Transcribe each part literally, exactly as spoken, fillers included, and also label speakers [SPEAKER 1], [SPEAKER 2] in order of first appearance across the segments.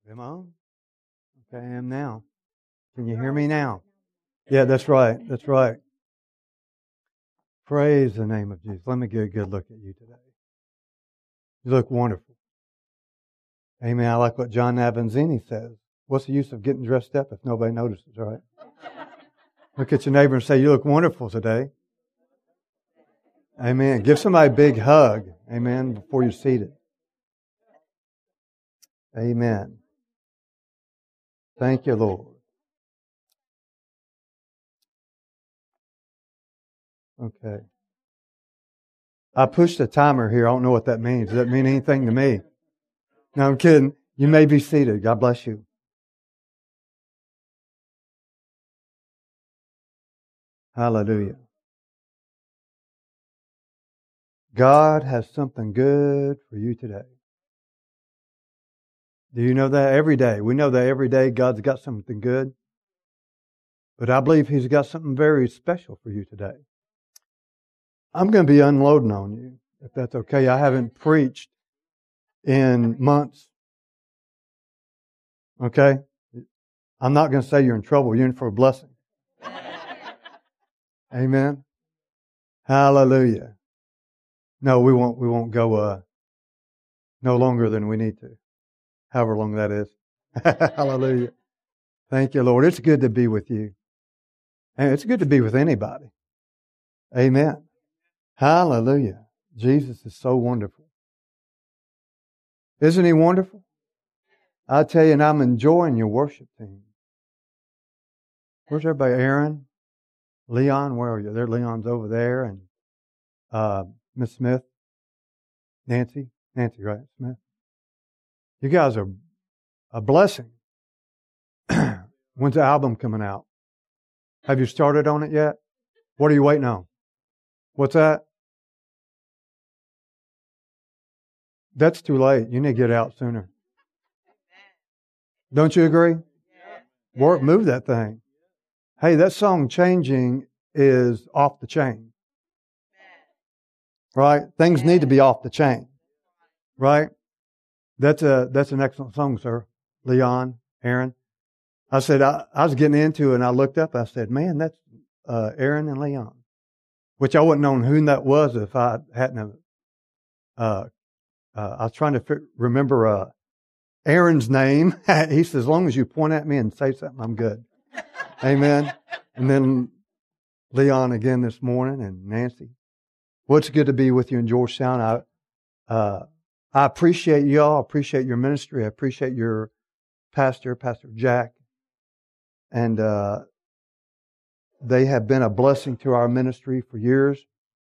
[SPEAKER 1] Am I on? Okay, I am now. Can you hear me now? Yeah, that's right. That's right. Praise the name of Jesus. Let me get a good look at you today. You look wonderful. Amen. I like what John Avanzini says. What's the use of getting dressed up if nobody notices, right? Look at your neighbor and say, you look wonderful today. Amen. Give somebody a big hug. Amen. Before you're seated. Amen. Thank you, Lord. Okay. I pushed the timer here. I don't know what that means. Does that mean anything to me? No, I'm kidding. You may be seated. God bless you. Hallelujah. God has something good for you today. Do you know that every day? We know that every day God's got something good. But I believe He's got something very special for you today. I'm going to be unloading on you, if that's okay. I haven't preached in months. Okay? I'm not going to say you're in trouble. You're in for a blessing. Amen? Hallelujah. No, we won't, we won't go uh, no longer than we need to. However long that is. Hallelujah. Thank you, Lord. It's good to be with you. And it's good to be with anybody. Amen. Hallelujah. Jesus is so wonderful. Isn't He wonderful? I tell you, and I'm enjoying your worship team. Where's everybody? Aaron? Leon? Where are you? There, Leon's over there. And uh, Miss Smith? Nancy? Nancy, right? Smith? You guys are a blessing. When's the album coming out? Have you started on it yet? What are you waiting on? What's that? That's too late. You need to get out sooner. Don't you agree? Work, move that thing. Hey, that song Changing is off the chain. Right? Things need to be off the chain. Right? That's a that's an excellent song, sir. Leon, Aaron. I said, I, I was getting into it and I looked up. I said, man, that's uh, Aaron and Leon. Which I wouldn't known who that was if I hadn't. Uh, uh, I was trying to fi- remember uh, Aaron's name. He says, as long as you point at me and say something, I'm good. Amen. And then Leon again this morning and Nancy. Well, it's good to be with you in Georgetown. I, uh, I appreciate y'all. I appreciate your ministry. I appreciate your pastor, Pastor Jack. And uh, they have been a blessing to our ministry for years.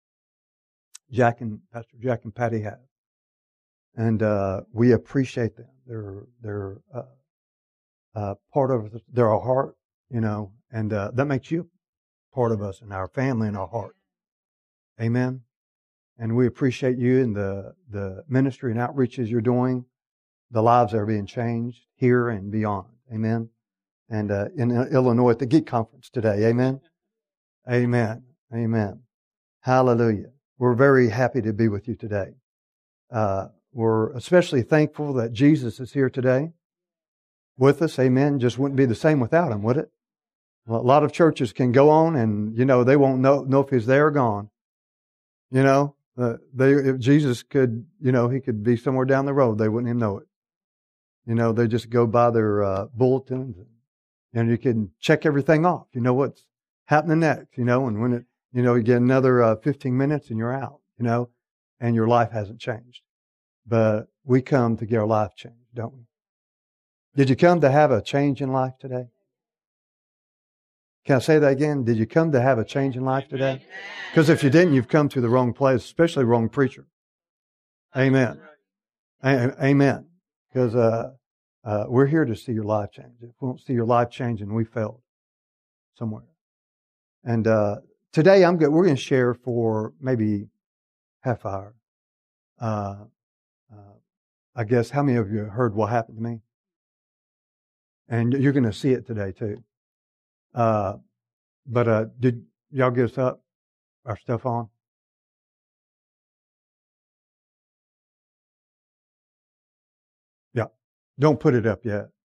[SPEAKER 1] Jack and Pastor Jack and Patty have. And uh, we appreciate them. They're they're uh, uh, part of us. They're our heart, you know, and uh, that makes you part of us and our family and our heart. Amen. And we appreciate you and the the ministry and outreaches you're doing. The lives that are being changed here and beyond. Amen. And uh, in Illinois at the Geek Conference today. Amen. Amen. Amen. Hallelujah. We're very happy to be with you today. Uh, we're especially thankful that Jesus is here today with us. Amen. Just wouldn't be the same without Him, would it? Well, a lot of churches can go on and, you know, they won't know, know if He's there or gone. You know, uh, they, if Jesus could, you know, He could be somewhere down the road. They wouldn't even know it. You know, they just go by their uh, bulletins and, and you can check everything off. You know what's happening next, you know, and when it, you know, you get another uh, fifteen minutes and you're out, you know, and your life hasn't changed. But we come to get our life changed, don't we? Did you come to have a change in life today? Can I say that again? Did you come to have a change in life today? Because if you didn't, you've come to the wrong place, especially the wrong preacher. Amen. Amen. Because uh, uh, we're here to see your life change. If we don't see your life changing, we failed somewhere. And uh, today, I'm good. We're going to share for maybe half hour. Uh, uh, I guess how many of you heard what happened to me? And you're going to see it today too. Uh, but uh, did y'all get us up? Our stuff on? Yeah. Don't put it up yet.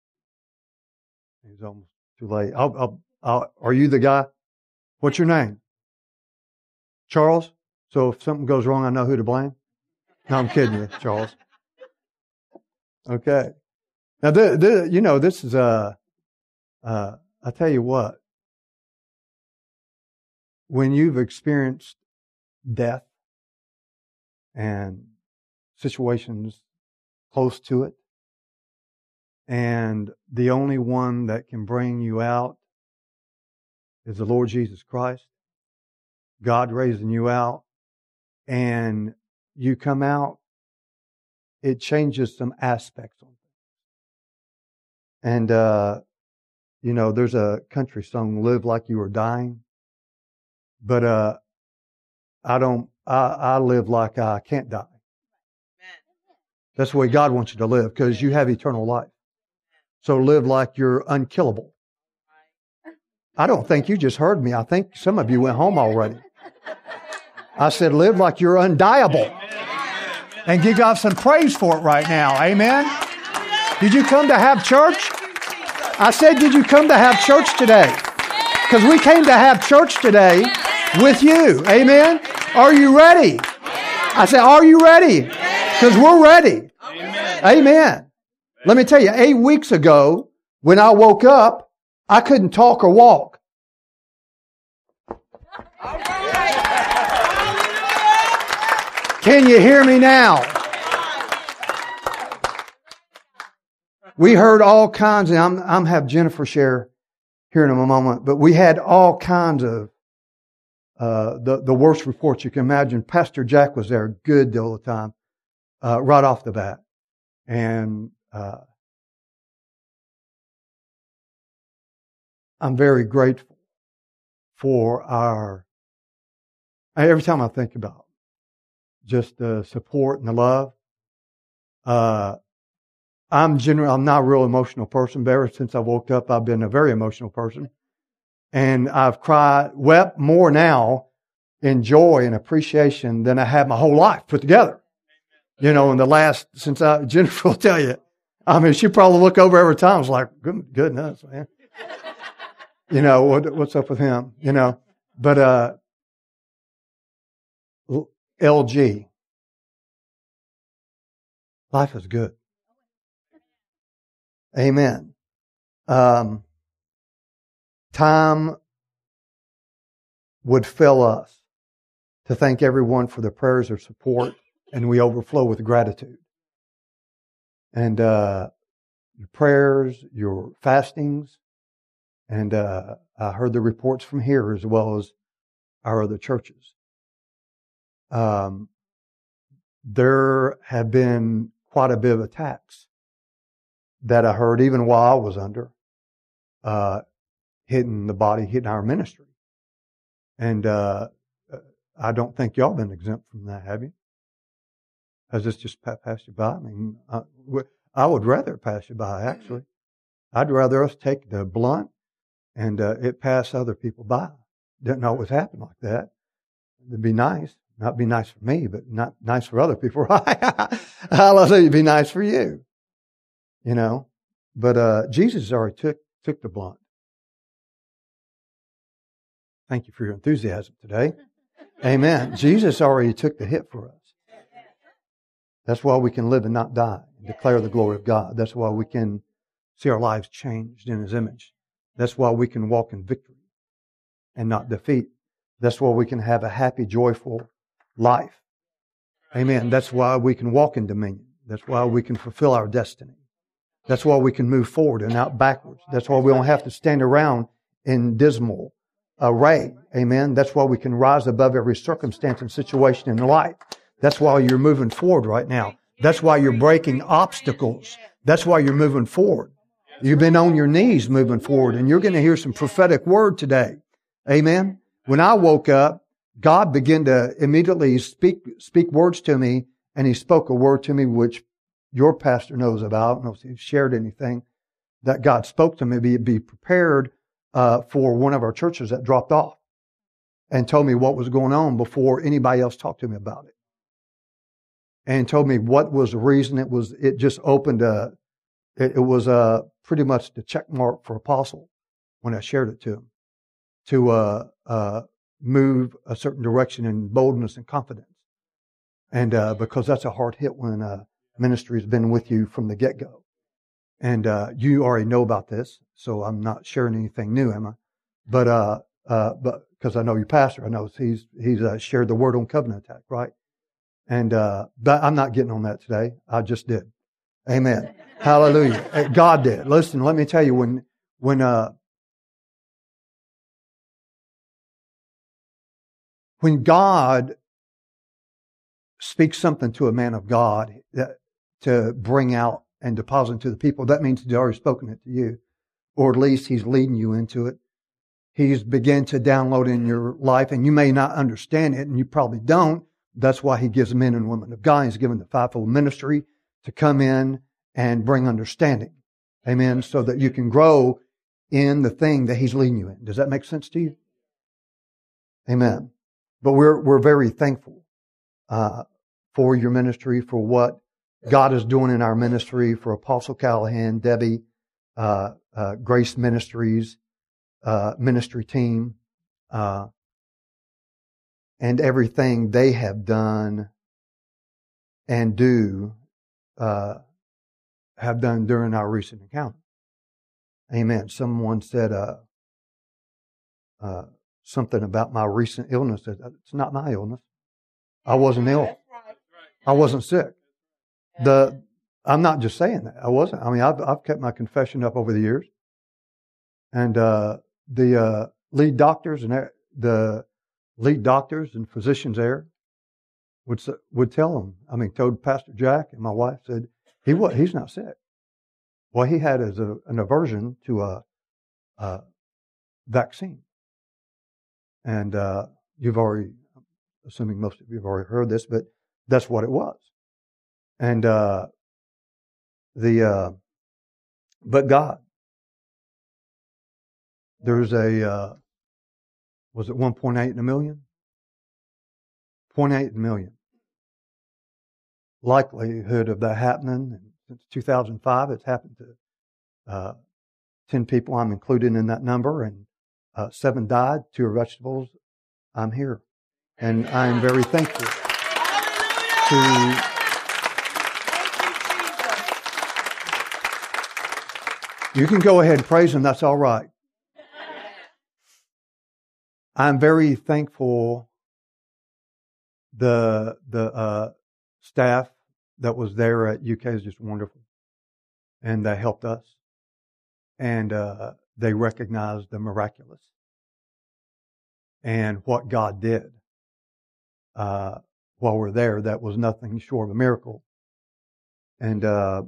[SPEAKER 1] He's almost too late. I'll, I'll, I'll, are you the guy? What's your name? Charles? So if something goes wrong, I know who to blame? No, I'm kidding you, Charles. Okay. Now, the, the, you know, this is, uh, uh, I tell you what, when you've experienced death and situations close to it, and the only one that can bring you out is the Lord Jesus Christ, God raising you out, and you come out, it changes some aspects on things. And, uh, you know, there's a country song, Live Like You Were Dying. But, uh, I don't, I, I live like I can't die. That's the way God wants you to live, because you have eternal life. So live like you're unkillable. I don't think you just heard me. I think some of you went home already. I said, live like you're undiable. And give God some praise for it right now. Amen. Did you come to have church? I said, did you come to have church today? Because we came to have church today with you. Amen. Are you ready? I said, are you ready? Because we're ready. Amen. Amen. Let me tell you, eight weeks ago, when I woke up, I couldn't talk or walk. Can you hear me now? We heard all kinds, and I'm, I'm have Jennifer share here in a moment, but we had all kinds of uh, the, the worst reports you can imagine. Pastor Jack was there a good deal of the time, uh, right off the bat. And uh, I'm very grateful for our, every time I think about just the support and the love. Uh, I'm generally, I'm not a real emotional person, but ever since I woke up, I've been a very emotional person. And I've cried, wept more now in joy and appreciation than I have my whole life put together. You know, in the last, since I, Jennifer will tell you, I mean, she probably look over every time. It's like, good, goodness, man. You know, what, what's up with him? You know, but, uh, L G, life is good. Amen. Um, time would fill us to thank everyone for their prayers or support, and we overflow with gratitude. And uh, your prayers, your fastings, and uh, I heard the reports from here as well as our other churches. Um, there have been quite a bit of attacks that I heard even while I was under, uh, hitting the body, hitting our ministry. And, uh, I don't think y'all been exempt from that, have you? Has this just passed you by? I mean, I, I would rather pass you by, actually. I'd rather us take the blunt and, uh, it pass other people by. Didn't always happen like that. It'd be nice. Not be nice for me, but not nice for other people. Hallelujah, it'd be nice for you. You know, but uh, Jesus already took took the blunt. Thank you for your enthusiasm today. Amen. Jesus already took the hit for us. That's why we can live and not die and declare the glory of God. That's why we can see our lives changed in His image. That's why we can walk in victory and not defeat. That's why we can have a happy, joyful life. Amen. That's why we can walk in dominion. That's why we can fulfill our destiny. That's why we can move forward and not backwards. That's why we don't have to stand around in dismal array. Amen. That's why we can rise above every circumstance and situation in life. That's why you're moving forward right now. That's why you're breaking obstacles. That's why you're moving forward. You've been on your knees moving forward, and you're going to hear some prophetic word today. Amen. When I woke up, God began to immediately speak speak words to me, and He spoke a word to me which your pastor knows about. I don't know if he shared anything that God spoke to me. Be, be prepared uh, for one of our churches that dropped off and told me what was going on before anybody else talked to me about it. And told me what was the reason. It was, it just opened a, it, it was a, pretty much the check mark for apostle when I shared it to him, to uh, uh, move a certain direction in boldness and confidence. And uh, because that's a hard hit when uh, ministry has been with you from the get-go. And uh, you already know about this, so I'm not sharing anything new, am I? But uh, uh, but because I know your pastor, I know he's he's uh, shared the word on covenant attack, right? And uh, but I'm not getting on that today. I just did. Amen. Hallelujah. God did. Listen, let me tell you, when when uh, when God speaks something to a man of God that, to bring out and deposit into the people, that means He's already spoken it to you, or at least He's leading you into it. He's begun to download in your life, and you may not understand it, and you probably don't. That's why He gives men and women of God. He's given the fivefold ministry to come in and bring understanding. Amen. So that you can grow in the thing that He's leading you in. Does that make sense to you? Amen. But we're we're very thankful uh, for your ministry, for what God is doing in our ministry, for Apostle Callahan, Debbie, uh, uh, Grace Ministries, uh, ministry team, uh, and everything they have done and do, uh, have done during our recent encounter. Amen. Someone said uh, uh, something about my recent illness. It's not my illness. I wasn't ill. I wasn't sick. The I'm not just saying that. I wasn't. I mean, I've I've kept my confession up over the years, and uh, the uh, lead doctors and the lead doctors and physicians there would would tell them. I mean, told Pastor Jack and my wife, said he was he's not sick. What he had is a, an aversion to a, a vaccine, and uh, you've already, assuming most of you have already heard this, but that's what it was. And uh, the uh, but God, there's a uh, was it one point eight in a million? zero point eight million likelihood of that happening. And since two thousand five, it's happened to uh, ten people. I'm included in that number, and uh, seven died. Two are vegetables. I'm here, and I am very thankful to. You can go ahead and praise Him. That's all right. I'm very thankful. The the uh, staff that was there at U K is just wonderful, and they helped us, and uh, they recognized the miraculous and what God did uh, while we're there. That was nothing short of a miracle, and. Uh,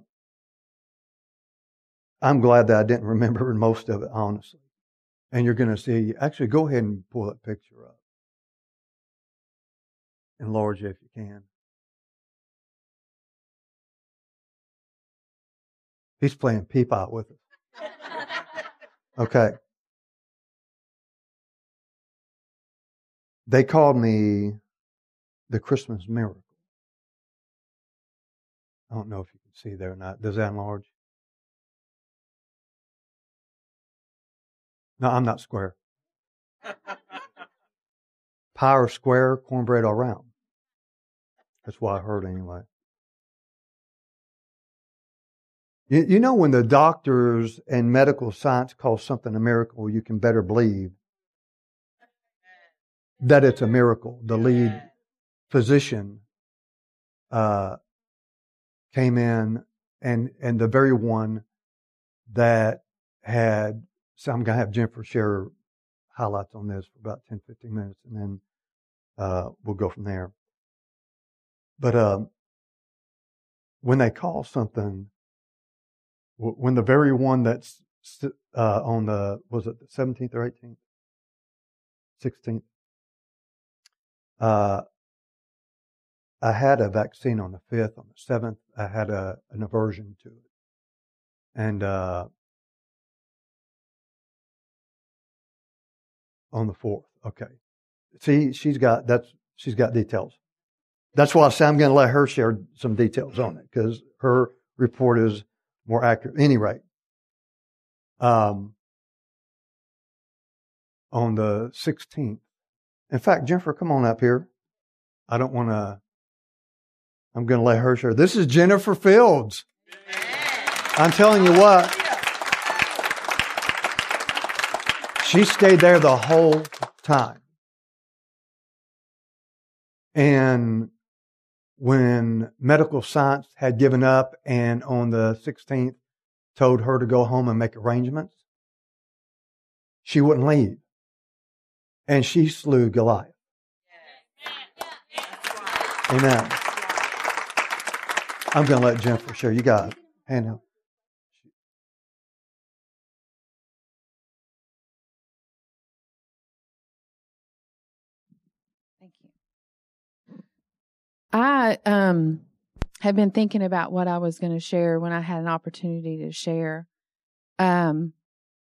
[SPEAKER 1] I'm glad that I didn't remember most of it, honestly. And you're going to see, actually, go ahead and pull that picture up. Enlarge it if you can. He's playing peep-out with us. Okay. They called me the Christmas miracle. I don't know if you can see there or not. Does that enlarge? No, I'm not square. Power square, cornbread all round. That's what I heard anyway. You, you know, when the doctors and medical science call something a miracle, you can better believe that it's a miracle. The lead physician uh, came in, and and the very one that had. So I'm going to have Jennifer share highlights on this for about ten, fifteen minutes, and then uh, we'll go from there. But um, when they call something, when the very one that's uh, on the, was it the seventeenth or eighteenth? sixteenth? Uh, I had a vaccine on the fifth. On the seventh, I had a, an aversion to it. And uh, on the fourth, okay. See, she's got that's she's got details. That's why I say I'm going to let her share some details on it, because her report is more accurate. At any rate, um, on the sixteenth. In fact, Jennifer, come on up here. I don't want to, I'm going to let her share. This is Jennifer Fields. I'm telling you what, she stayed there the whole time. And when medical science had given up and on the sixteenth told her to go home and make arrangements, she wouldn't leave. And she slew Goliath. Amen. I'm going to let Jennifer share. You got it. Hand out.
[SPEAKER 2] Thank you. I um have been thinking about what I was going to share when I had an opportunity to share. Um,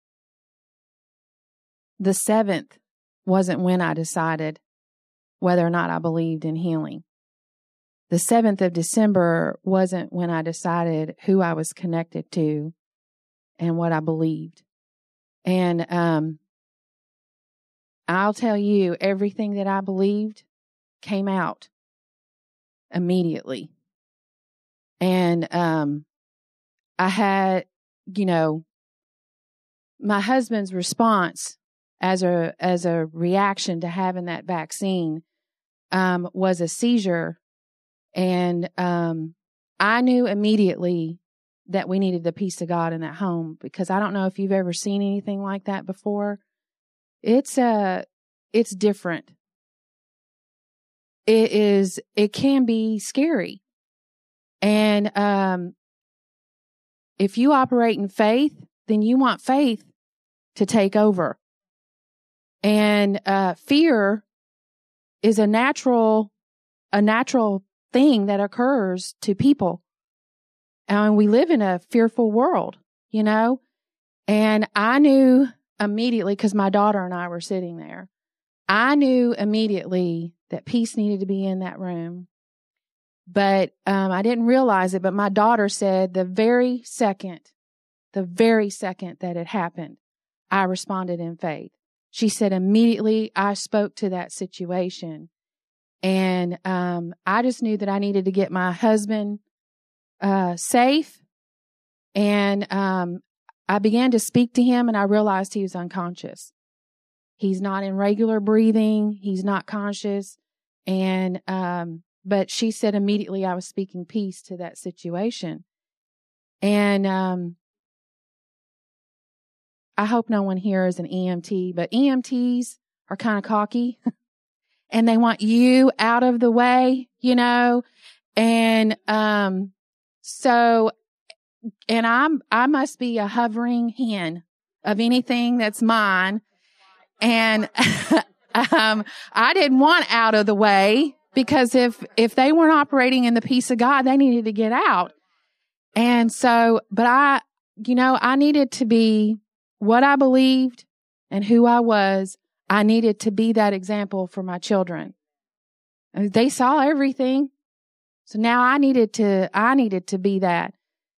[SPEAKER 2] the seventh wasn't when I decided whether or not I believed in healing. The seventh of December wasn't when I decided who I was connected to and what I believed. And um, I'll tell you, everything that I believed came out immediately. And um, I had, you know, my husband's response as a as a reaction to having that vaccine um, was a seizure. And um, I knew immediately that we needed the peace of God in that home, because I don't know if you've ever seen anything like that before. It's uh, it's different. It is. It can be scary. And um, if you operate in faith, then you want faith to take over. And uh, fear is a natural, a natural thing that occurs to people. And we live in a fearful world, you know. And I knew immediately, because my daughter and I were sitting there, I knew immediately that peace needed to be in that room. But um, I didn't realize it, but my daughter said the very second, the very second that it happened, I responded in faith. She said immediately I spoke to that situation. And um, I just knew that I needed to get my husband uh, safe. And um, I began to speak to him, and I realized he was unconscious. He's not in regular breathing. He's not conscious. And um, but she said immediately I was speaking peace to that situation. And um, I hope no one here is an E M T, but E M Ts are kind of cocky. And they want you out of the way, you know? And, um, so, and I'm, I must be a hovering hen of anything that's mine. And, um, I didn't want out of the way, because if, if they weren't operating in the peace of God, they needed to get out. And so, but I, you know, I needed to be what I believed and who I was. I needed to be that example for my children. They saw everything. So now I needed to, I needed to be that.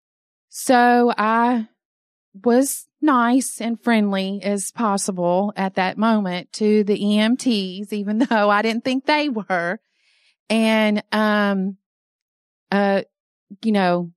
[SPEAKER 2] So I was nice and friendly as possible at that moment to the E M Ts, even though I didn't think they were. And, um, uh, you know,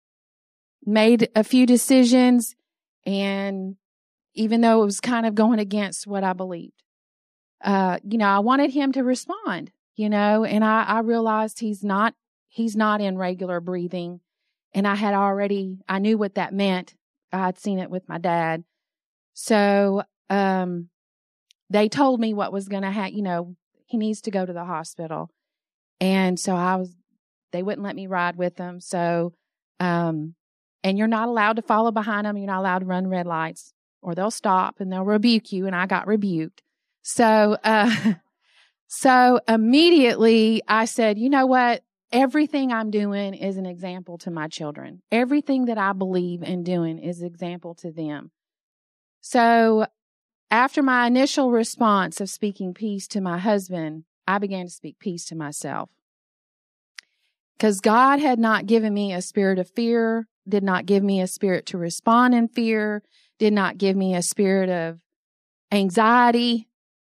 [SPEAKER 2] made a few decisions, and even though it was kind of going against what I believed. Uh, you know, I wanted him to respond, you know, and I, I realized he's not, he's not in regular breathing. And I had already, I knew what that meant. I had seen it with my dad. So, um, they told me what was going to happen, you know, he needs to go to the hospital. And so I was, they wouldn't let me ride with them. So, um, and you're not allowed to follow behind them. You're not allowed to run red lights, or they'll stop and they'll rebuke you. And I got rebuked. So, uh, so immediately I said, you know what? Everything I'm doing is an example to my children. Everything that I believe in doing is an example to them. So after my initial response of speaking peace to my husband, I began to speak peace to myself. Because God had not given me a spirit of fear, did not give me a spirit to respond in fear, did not give me a spirit of anxiety,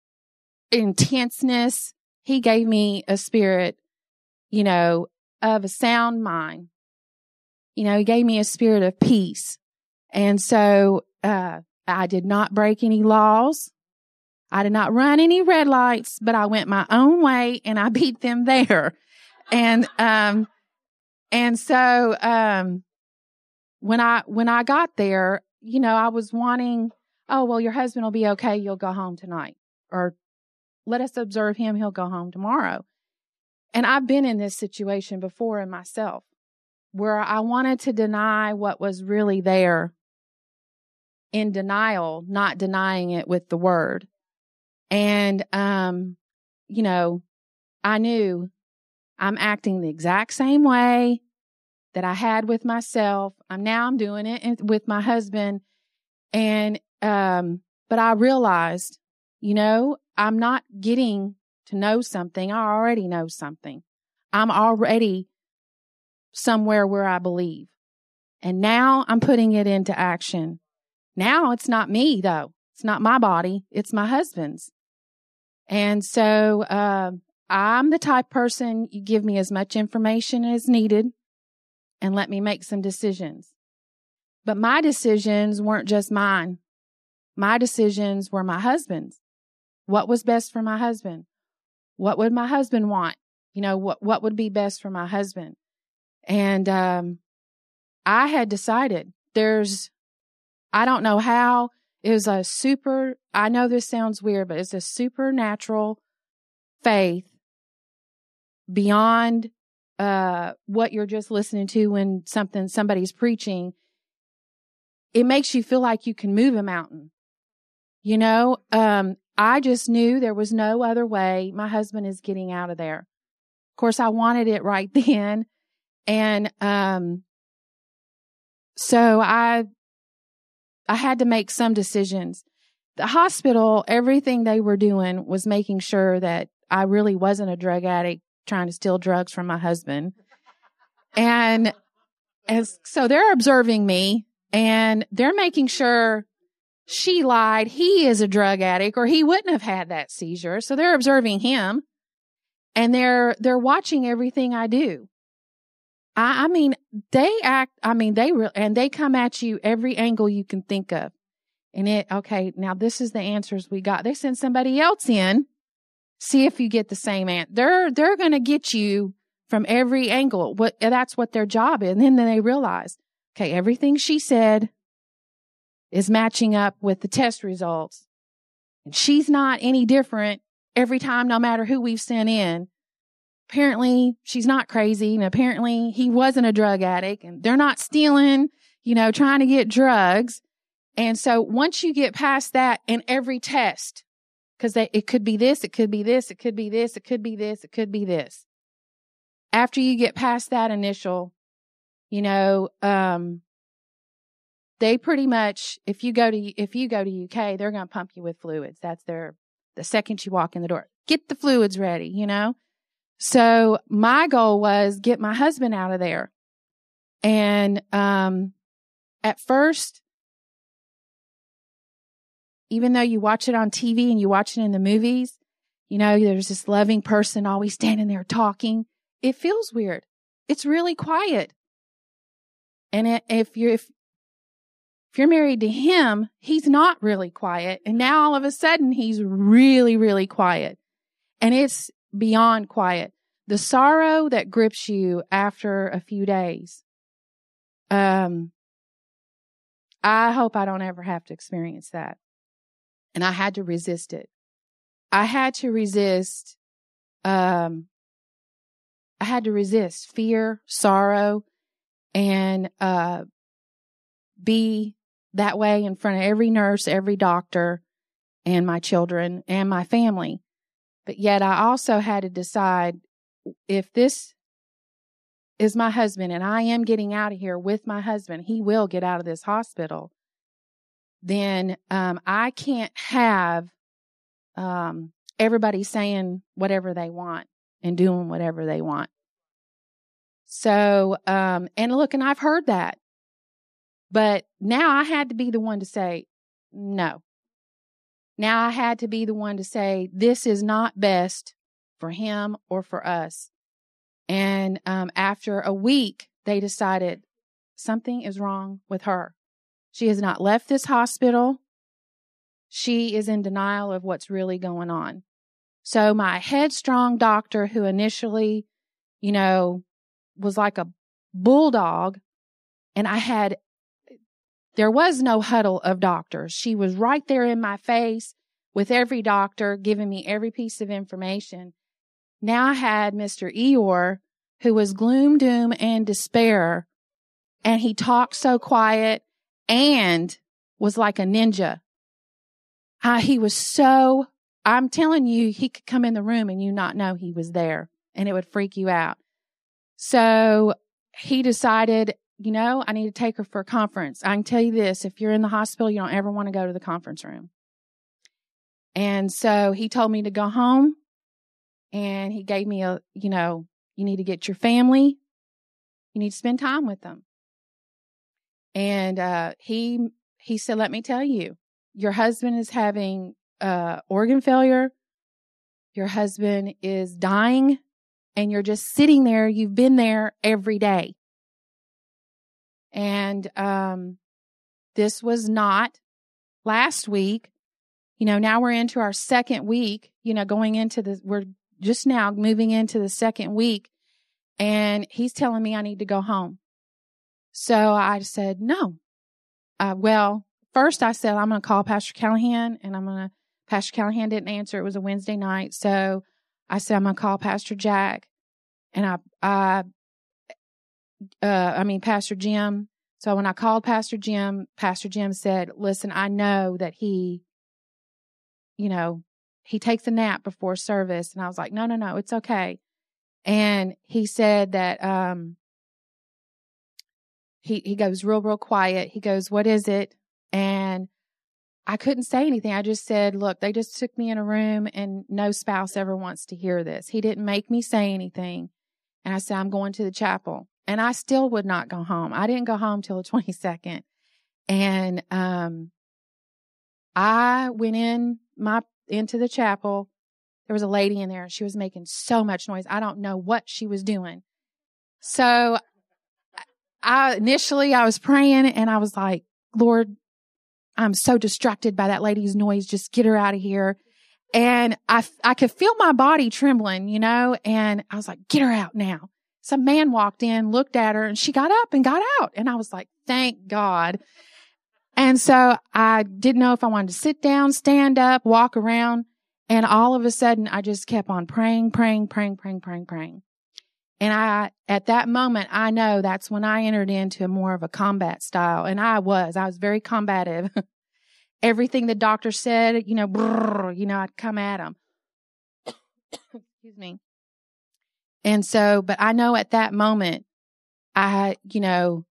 [SPEAKER 2] intenseness. He gave me a spirit, you know, of a sound mind. You know, he gave me a spirit of peace. And so, uh, I did not break any laws. I did not run any red lights, but I went my own way and I beat them there. And, um, and so, um, when I, when I got there, you know, I was wanting, oh, well, your husband will be okay. You'll go home tonight, or let us observe him. He'll go home tomorrow. And I've been in this situation before in myself where I wanted to deny what was really there in denial, not denying it with the word. And, um, you know, I knew I'm acting the exact same way that I had with myself. I'm now I'm doing it with my husband. And, um, but I realized, you know, I'm not getting to know something. I already know something. I'm already somewhere where I believe. And now I'm putting it into action. Now it's not me though. It's not my body. It's my husband's. And so, uh, I'm the type person, you give me as much information as needed and let me make some decisions. But my decisions weren't just mine. My decisions were my husband's. What was best for my husband? What would my husband want? You know, what, what would be best for my husband? And, um, I had decided there's, I don't know how, it was a super, I know this sounds weird, but it's a supernatural faith beyond, uh, what you're just listening to when something, somebody's preaching. It makes you feel like you can move a mountain. You know, um, I just knew there was no other way. My husband is getting out of there. Of course, I wanted it right then. And, um, so I, I had to make some decisions. The hospital, everything they were doing was making sure that I really wasn't a drug addict trying to steal drugs from my husband. And, and so they're observing me and they're making sure she lied. He is a drug addict or he wouldn't have had that seizure. So they're observing him and they're, they're watching everything I do. I, I mean, they act, I mean, they re- and they come at you every angle you can think of. And it, okay, now this is the answers we got. They send somebody else in, see if you get the same answer. They're, they're going to get you from every angle. What, that's what their job is. And then they realize, okay, everything she said is matching up with the test results. And she's not any different every time, no matter who we've sent in. Apparently she's not crazy. And apparently he wasn't a drug addict and they're not stealing, you know, trying to get drugs. And so once you get past that in every test, because it could be this, it could be this, it could be this, it could be this, it could be this. After you get past that initial, you know, um, they pretty much, if you go to, if you go to U K, they're going to pump you with fluids. That's their, the second you walk in the door, get the fluids ready, you know? So my goal was get my husband out of there. And, um, at first, even though you watch it on T V and you watch it in the movies, you know, there's this loving person always standing there talking. It feels weird. It's really quiet. And it, if you're, if, if you're married to him, he's not really quiet. And now all of a sudden he's really, really quiet. And it's beyond quiet. The sorrow that grips you after a few days. Um, I hope I don't ever have to experience that. And I had to resist it. I had to resist, um, I had to resist fear, sorrow, and, uh, be that way in front of every nurse, every doctor, and my children and my family. But yet I also had to decide if this is my husband and I am getting out of here with my husband, he will get out of this hospital. Then, um, I can't have, um, everybody saying whatever they want and doing whatever they want. So, um, and look, and I've heard that But now I had to be the one to say, no. Now I had to be the one to say, this is not best for him or for us. And um, after a week, they decided something is wrong with her. She has not left this hospital. She is in denial of what's really going on. So my headstrong doctor, who initially, you know, was like a bulldog, and I had, there was no huddle of doctors. She was right there in my face with every doctor, giving me every piece of information. Now I had Mister Eeyore, who was gloom, doom, and despair, and he talked so quiet and was like a ninja. Uh, he was so, I'm telling you, he could come in the room and you not know he was there, and it would freak you out. So he decided, you know, I need to take her for a conference. I can tell you this, if you're in the hospital, you don't ever want to go to the conference room. And so he told me to go home, and he gave me a, you know, you need to get your family. You need to spend time with them. And uh, he he said, let me tell you, your husband is having uh, organ failure. Your husband is dying, and you're just sitting there. You've been there every day. And um, this was not last week. You know, now we're into our second week, you know, going into the, we're just now moving into the second week. And he's telling me I need to go home. So I said, no. Uh, well, first I said, I'm going to call Pastor Callahan, and I'm going to, Pastor Callahan didn't answer. It was a Wednesday night. So I said, I'm going to call Pastor Jack. And I, I, uh, I mean, Pastor Jim. So when I called Pastor Jim, Pastor Jim said, listen, I know that he, you know, he takes a nap before service. And I was like, no, no, no, it's okay. And he said that, um, he, he goes real, real quiet. He goes, what is it? And I couldn't say anything. I just said, look, they just took me in a room, and no spouse ever wants to hear this. He didn't make me say anything. And I said, I'm going to the chapel. And I still would not go home. I didn't go home till the twenty-second. And, um, I went in my, into the chapel. There was a lady in there. She was making so much noise. I don't know what she was doing. So I initially I was praying, and I was like, Lord, I'm so distracted by that lady's noise. Just get her out of here. And I, I could feel my body trembling, you know, and I was like, get her out now. Some man walked in, looked at her, and she got up and got out. And I was like, thank God. And so I didn't know if I wanted to sit down, stand up, walk around. And all of a sudden, I just kept on praying, praying, praying, praying, praying, praying. And I, at that moment, I know that's when I entered into more of a combat style. And I was, I was very combative. Everything the doctor said, you know, brrr, you know, I'd come at him. Excuse me. And so, but I know at that moment, I, you know,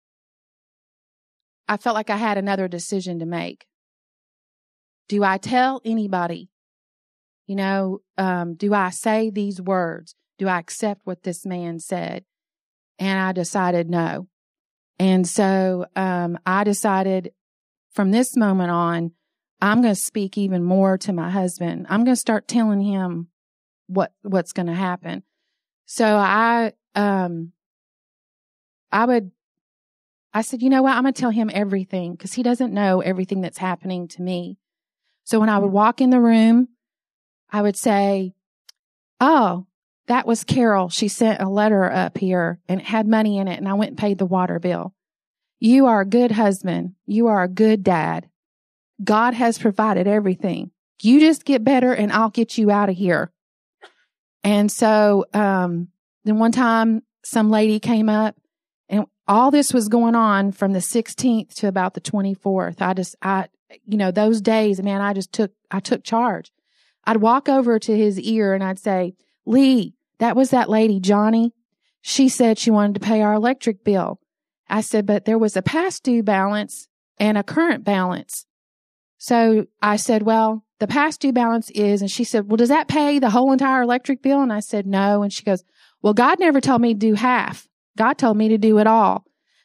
[SPEAKER 2] I felt like I had another decision to make. Do I tell anybody? You know, um, do I say these words? Do I accept what this man said? And I decided no. And so um, I decided from this moment on, I'm going to speak even more to my husband. I'm going to start telling him what what's going to happen. So I um, I would, I said, you know what? I'm going to tell him everything, because he doesn't know everything that's happening to me. So when I would walk in the room, I would say, oh, that was Carol. She sent a letter up here, and it had money in it, and I went and paid the water bill. You are a good husband. You are a good dad. God has provided everything. You just get better, and I'll get you out of here. And so um, then one time, some lady came up, and all this was going on from the sixteenth to about the twenty-fourth. I just, I, you know, those days, man, I just took, I took charge. I'd walk over to his ear and I'd say, Lee, that was that lady, Johnny. She said she wanted to pay our electric bill. I said, but there was a past due balance and a current balance. So I said, well, the past due balance is, and she said, well, does that pay the whole entire electric bill? And I said, no. And she goes, well, God never told me to do half. God told me to do it all.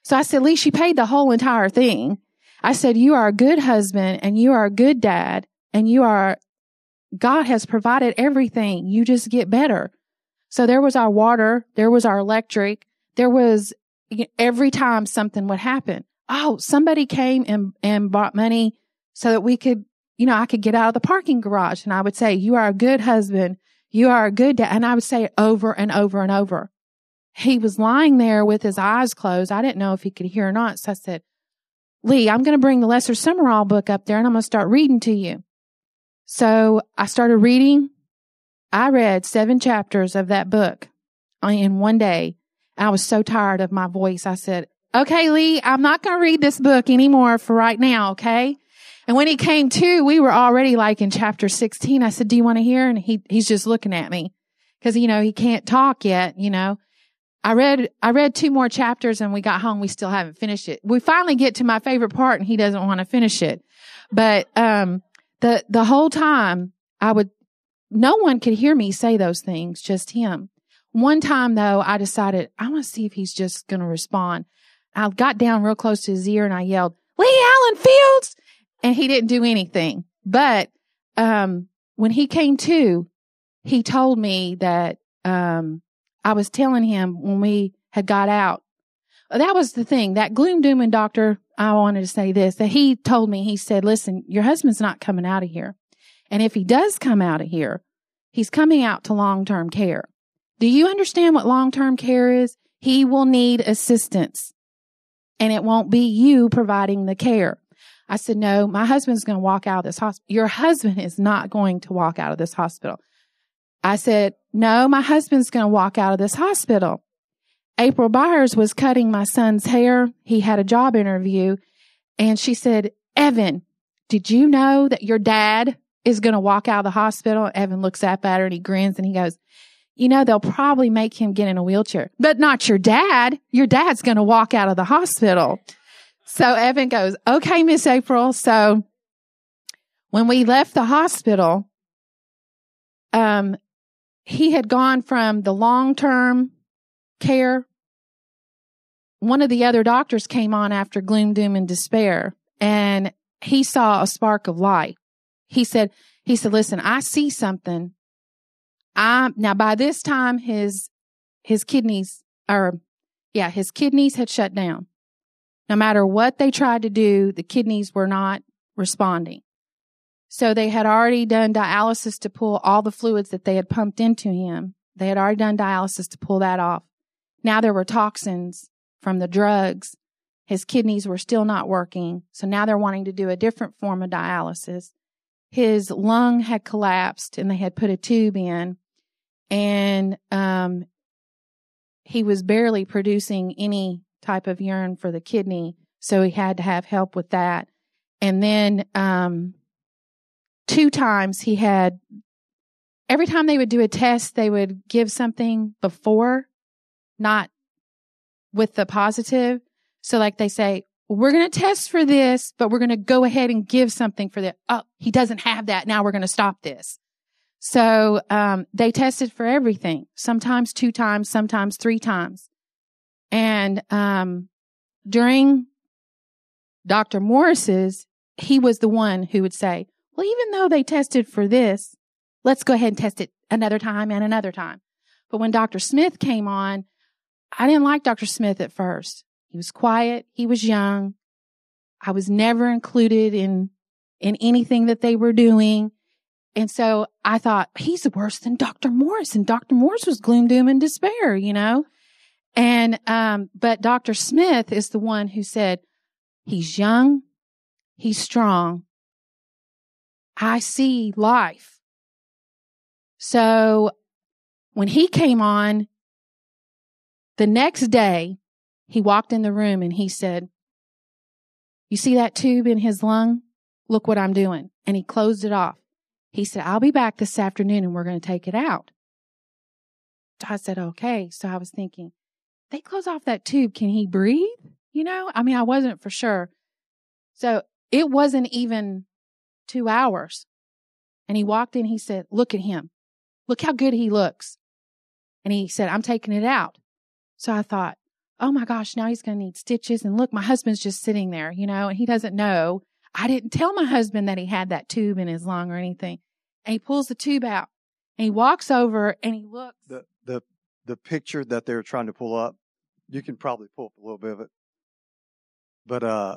[SPEAKER 2] So I said, Lee, she paid the whole entire thing. I said, you are a good husband and you are a good dad and you are, God has provided everything. You just get better. So there was our water. There was our electric. There was every time something would happen. Oh, somebody came and, and bought money so that we could, you know, I could get out of the parking garage. And I would say, you are a good husband. You are a good dad. And I would say it over and over and over. He was lying there with his eyes closed. I didn't know if he could hear or not. So I said, Lee, I'm going to bring the Lester Summerall book up there and I'm going to start reading to you. So I started reading. I read seven chapters of that book in one day. I was so tired of my voice. I said, okay, Lee, I'm not going to read this book anymore for right now. Okay. And when he came to, we were already like in chapter sixteen. I said, do you want to hear? And he, he's just looking at me because, you know, he can't talk yet. You know, I read, I read two more chapters and we got home. We still haven't finished it. We finally get to my favorite part and he doesn't want to finish it. But, um, the, the whole time I would, no one could hear me say those things, just him. One time though, I decided I want to see if he's just going to respond. I got down real close to his ear and I yelled, Lee Allen Fields. And he didn't do anything. But, um, when he came to, he told me that, um, I was telling him when we had got out, that was the thing, that gloom, doom, and doctor, I wanted to say this, that he told me, he said, listen, your husband's not coming out of here. And if he does come out of here, he's coming out to long-term care. Do you understand what long-term care is? He will need assistance and it won't be you providing the care. I said, no, my husband's going to walk out of this hospital. Your husband is not going to walk out of this hospital. I said, no, my husband's going to walk out of this hospital. April Byers was cutting my son's hair. He had a job interview and she said, Evan, did you know that your dad is going to walk out of the hospital? Evan looks up at her and he grins and he goes, you know, they'll probably make him get in a wheelchair, but not your dad. Your dad's going to walk out of the hospital. So Evan goes, okay, Miss April. So when we left the hospital, um, he had gone from the long-term care. One of the other doctors came on after gloom, doom, and despair, and he saw a spark of light. He said, he said, listen, I see something. I, now by this time, his, his kidneys are, yeah, his kidneys had shut down. No matter what they tried to do, the kidneys were not responding. So they had already done dialysis to pull all the fluids that they had pumped into him. They had already done dialysis to pull that off. Now there were toxins from the drugs. His kidneys were still not working. So now they're wanting to do a different form of dialysis. His lung had collapsed and they had put a tube in. And um, he was barely producing any type of urine for the kidney. So he had to have help with that. And then um, two times he had, every time they would do a test, they would give something before, not with the positive. So like they say, well, we're going to test for this, but we're going to go ahead and give something for that. Oh, he doesn't have that. Now we're going to stop this. So um, they tested for everything, sometimes two times, sometimes three times. And um, during Doctor Morris's, he was the one who would say, well, even though they tested for this, let's go ahead and test it another time and another time. But when Doctor Smith came on, I didn't like Doctor Smith at first. He was quiet. He was young. I was never included in, in anything that they were doing. And so I thought, he's worse than Doctor Morris. And Doctor Morris was gloom, doom, and despair, you know. And, um, but Doctor Smith is the one who said, he's young, he's strong. I see life. So when he came on, the next day, he walked in the room and he said, you see that tube in his lung? Look what I'm doing. And he closed it off. He said, I'll be back this afternoon and we're going to take it out. I said, okay. So I was thinking, they close off that tube. Can he breathe? You know, I mean, I wasn't for sure. So it wasn't even two hours. And he walked in, he said, look at him. Look how good he looks. And he said, I'm taking it out. So I thought, oh my gosh, now he's going to need stitches. And look, my husband's just sitting there, you know, and he doesn't know. I didn't tell my husband that he had that tube in his lung or anything. And he pulls the tube out and he walks over and he looks.
[SPEAKER 1] The, the, the picture that they're trying to pull up, you can probably pull up a little bit of it. But, uh,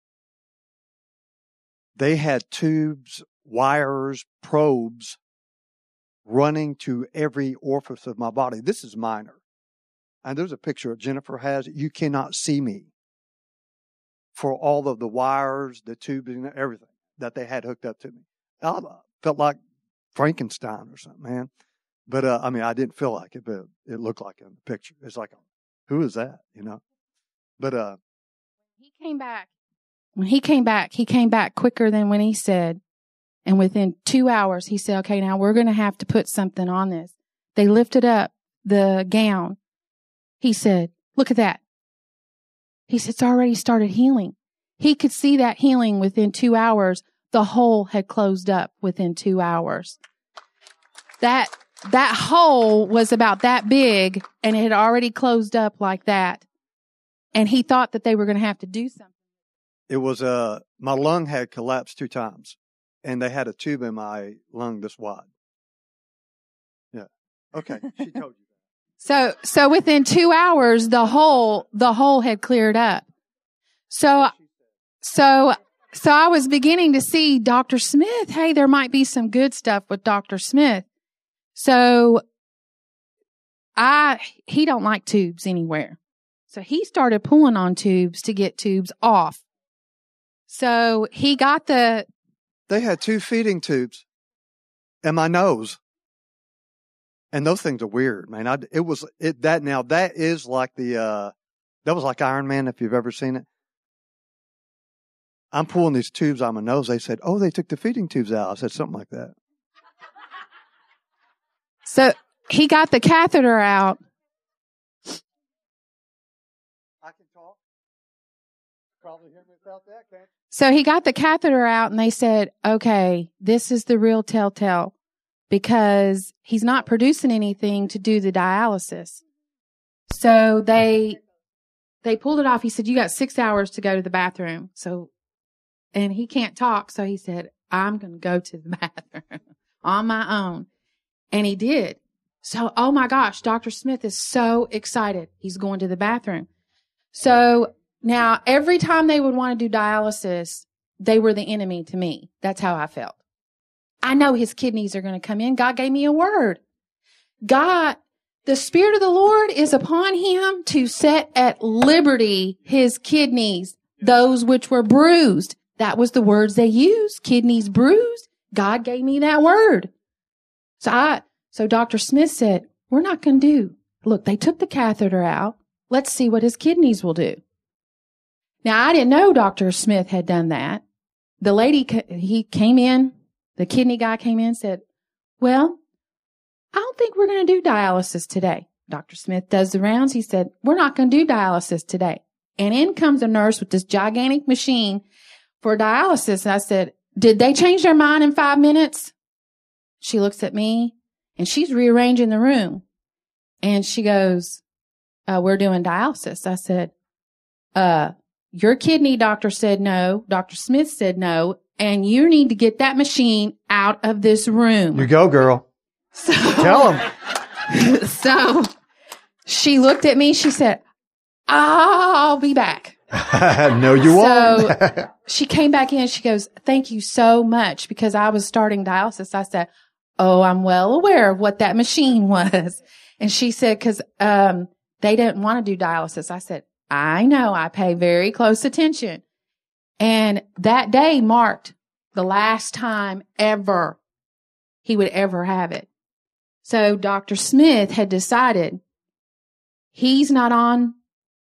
[SPEAKER 1] they had tubes, wires, probes running to every orifice of my body. This is minor. And there's a picture that Jennifer has. You cannot see me for all of the wires, the tubes, and everything that they had hooked up to me. I felt like Frankenstein or something, man. But, uh, I mean, I didn't feel like it, but it looked like it in the picture. It's like, who is that, you know? But, uh,
[SPEAKER 2] he came back. When he came back, he came back quicker than when he said. And within two hours, he said, okay, now we're going to have to put something on this. They lifted up the gown. He said, look at that. He said, it's already started healing. He could see that healing within two hours. The hole had closed up within two hours. That, that hole was about that big and it had already closed up like that. And he thought that they were going to have to do something.
[SPEAKER 1] It was, uh, my lung had collapsed two times and they had a tube in my lung this wide. Yeah. Okay. She told you that.
[SPEAKER 2] So, so within two hours, the hole, the hole had cleared up. So, so, so I was beginning to see Doctor Smith. Hey, there might be some good stuff with Doctor Smith. So I, he don't like tubes anywhere. So he started pulling on tubes to get tubes off. So he got the.
[SPEAKER 1] They had two feeding tubes in my nose. And those things are weird, man. I, it was, it, that now, that is like the, uh, that was like Iron Man, if you've ever seen it. I'm pulling these tubes out my nose. They said, oh, they took the feeding tubes out. I said something like that.
[SPEAKER 2] So he got the catheter out.
[SPEAKER 1] I can talk. Probably hear me without that, can't you?
[SPEAKER 2] So he got the catheter out and they said, okay, this is the real telltale because he's not producing anything to do the dialysis. So they, they pulled it off. He said, you got six hours to go to the bathroom. So, and he can't talk. So he said, I'm going to go to the bathroom on my own. And he did. So, oh my gosh, Doctor Smith is so excited. He's going to the bathroom. So now every time they would want to do dialysis, they were the enemy to me. That's how I felt. I know his kidneys are going to come in. God gave me a word. God, the Spirit of the Lord is upon him to set at liberty his kidneys, those which were bruised. That was the words they used. Kidneys bruised. God gave me that word. So I, so Doctor Smith said, we're not going to do. Look, they took the catheter out. Let's see what his kidneys will do. Now, I didn't know Doctor Smith had done that. The lady, he came in, the kidney guy came in and said, well, I don't think we're going to do dialysis today. Doctor Smith does the rounds. He said, we're not going to do dialysis today. And in comes a nurse with this gigantic machine for dialysis. And I said, did they change their mind in five minutes? She looks at me and she's rearranging the room. And she goes, uh, we're doing dialysis. I said, uh, your kidney doctor said no. Doctor Smith said no. And you need to get that machine out of this room.
[SPEAKER 1] You go, girl.
[SPEAKER 2] So,
[SPEAKER 1] Tell him.
[SPEAKER 2] So she looked at me. She said, I'll be back.
[SPEAKER 1] No, you won't.
[SPEAKER 2] So she came back in. She goes, thank you so much, because I was starting dialysis. I said, oh, I'm well aware of what that machine was. And she said, because um, they didn't want to do dialysis. I said, I know. I pay very close attention. And that day marked the last time ever he would ever have it. So Doctor Smith had decided he's not on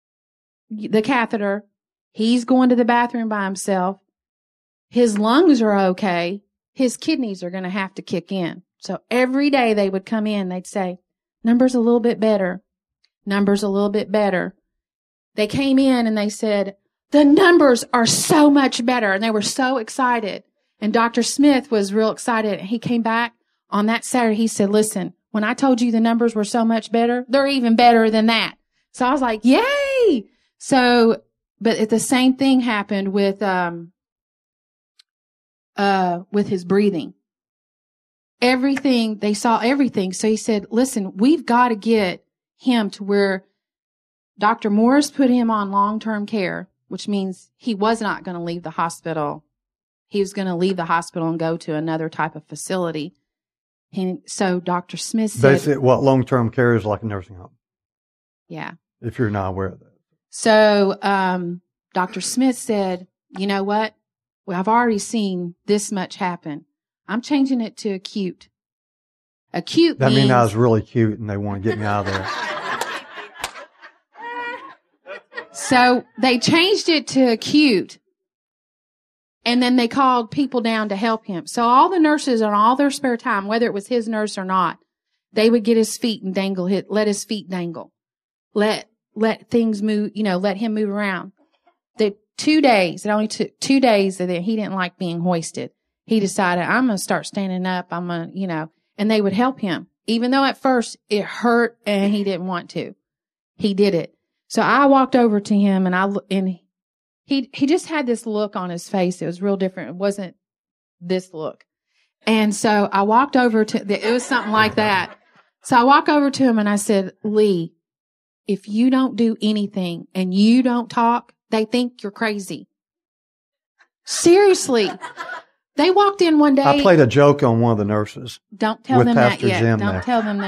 [SPEAKER 2] the catheter. He's going to the bathroom by himself. His lungs are okay. His kidneys are going to have to kick in. So every day they would come in, they'd say, numbers a little bit better. Numbers a little bit better. They came in and they said, the numbers are so much better. And they were so excited. And Doctor Smith was real excited. He came back on that Saturday. He said, listen, when I told you the numbers were so much better, they're even better than that. So I was like, yay, So, but the same thing happened with, um, uh, with his breathing. Everything, they saw everything. So he said, listen, we've got to get him to where Doctor Morris put him on long-term care, which means he was not going to leave the hospital. He was going to leave the hospital and go to another type of facility. And so Doctor Smith said,
[SPEAKER 1] basically, what long-term care is like a nursing home.
[SPEAKER 2] Yeah.
[SPEAKER 1] If you're not aware of that.
[SPEAKER 2] So, um, Doctor Smith said, you know what? Well, I've already seen this much happen. I'm changing it to acute. Acute
[SPEAKER 1] That
[SPEAKER 2] means...
[SPEAKER 1] means I was really cute and they want to get me out of there.
[SPEAKER 2] So they changed it to acute. And then they called people down to help him. So all the nurses on all their spare time, whether it was his nurse or not, they would get his feet and dangle hit, let his feet dangle. Let, let things move, you know, let him move around. The two days, it only took two days that he didn't like being hoisted. He decided, I'm going to start standing up. I'm going to, you know, and they would help him. Even though at first it hurt and he didn't want to. He did it. So I walked over to him and I, and he, he just had this look on his face. It was real different. It wasn't this look. And so I walked over to, it was something like that. So I walked over to him and I said, Lee, if you don't do anything and you don't talk, they think you're crazy. Seriously. They walked in one day.
[SPEAKER 1] I played a joke on one of the nurses.
[SPEAKER 2] Don't tell them that yet.
[SPEAKER 1] Jim
[SPEAKER 2] Don't
[SPEAKER 1] there.
[SPEAKER 2] tell them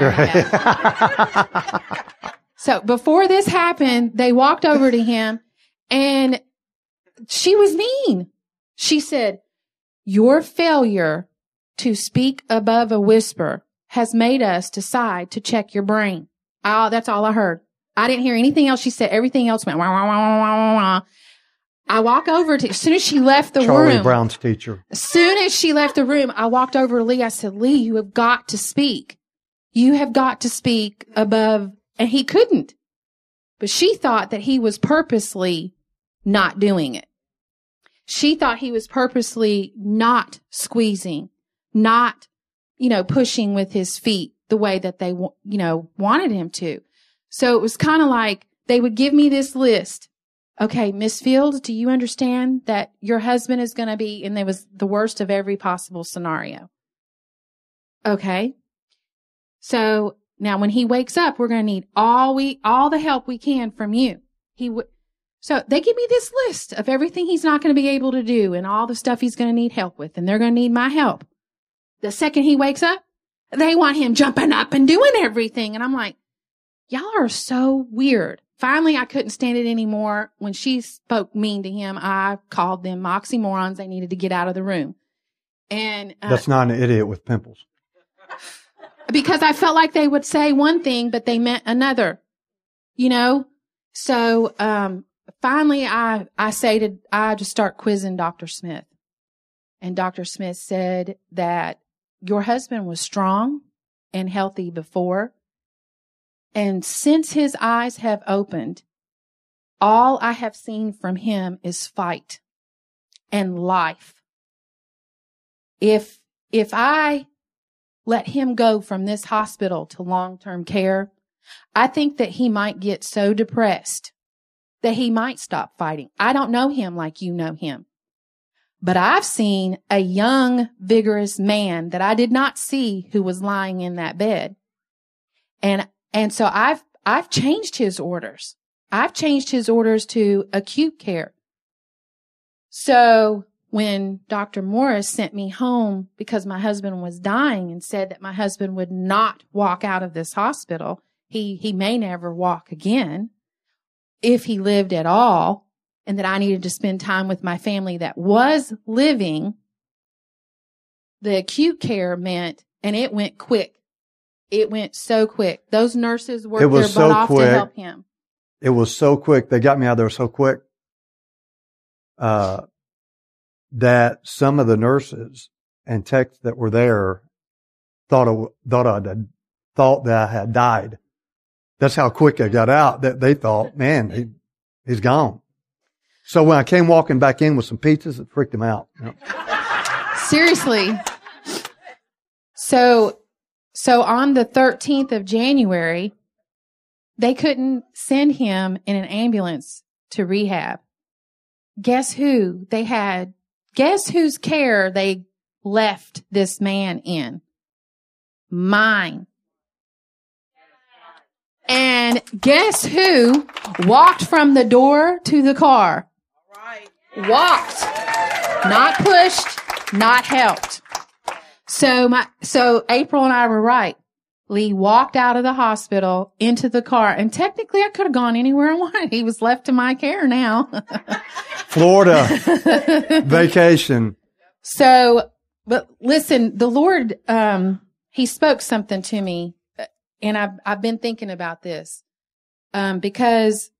[SPEAKER 2] that yet. So before this happened, they walked over to him and she was mean. She said, your failure to speak above a whisper has made us decide to check your brain. Oh, that's all I heard. I didn't hear anything else she said. Everything else went wah, wah, wah, wah, wah, wah. I walk over to, as soon as she left the
[SPEAKER 1] Charlie
[SPEAKER 2] room.
[SPEAKER 1] Charlie Brown's teacher.
[SPEAKER 2] As soon as she left the room, I walked over to Lee. I said, Lee, you have got to speak. You have got to speak above, and he couldn't. But she thought that he was purposely not doing it. She thought he was purposely not squeezing, not, you know, pushing with his feet the way that they, you know, wanted him to. So it was kind of like they would give me this list. Okay, Miss Fields, do you understand that your husband is going to be, and there was the worst of every possible scenario. Okay. So now when he wakes up, we're going to need all we, all the help we can from you. He would, so they give me this list of everything he's not going to be able to do and all the stuff he's going to need help with, and they're going to need my help. The second he wakes up, they want him jumping up and doing everything. And I'm like, y'all are so weird. Finally, I couldn't stand it anymore. When she spoke mean to him, I called them oxymorons. They needed to get out of the room. And uh,
[SPEAKER 1] that's not an idiot with pimples.
[SPEAKER 2] Because I felt like they would say one thing, but they meant another, you know? So, um, finally I, I say to, I just start quizzing Doctor Smith. And Doctor Smith said that your husband was strong and healthy before. And since his eyes have opened, all I have seen from him is fight and life. If, if I let him go from this hospital to long-term care, I think that he might get so depressed that he might stop fighting. I don't know him like you know him, but I've seen a young, vigorous man that I did not see who was lying in that bed. And And so I've, I've changed his orders. I've changed his orders to acute care. So when Doctor Morris sent me home because my husband was dying and said that my husband would not walk out of this hospital, he, he may never walk again if he lived at all, and that I needed to spend time with my family that was living, the acute care meant, and it went quick. It went so quick. Those nurses worked their butt
[SPEAKER 1] so
[SPEAKER 2] off
[SPEAKER 1] quick.
[SPEAKER 2] to help him.
[SPEAKER 1] It was so quick. They got me out of there so quick uh, that some of the nurses and techs that were there thought I, thought I thought that I had died. That's how quick I got out. That they thought, man, he he's gone. So when I came walking back in with some pizzas, it freaked them out. You know?
[SPEAKER 2] Seriously. So. So on the thirteenth of January, they couldn't send him in an ambulance to rehab. Guess who they had? Guess whose care they left this man in? Mine. And guess who walked from the door to the car? Walked. Not pushed, not helped. So my, so April and I were right. Lee walked out of the hospital into the car, and technically I could have gone anywhere I wanted. He was left to my care now.
[SPEAKER 1] Florida. Vacation.
[SPEAKER 2] So, but listen, the Lord, um, he spoke something to me, and I've, I've been thinking about this, um, because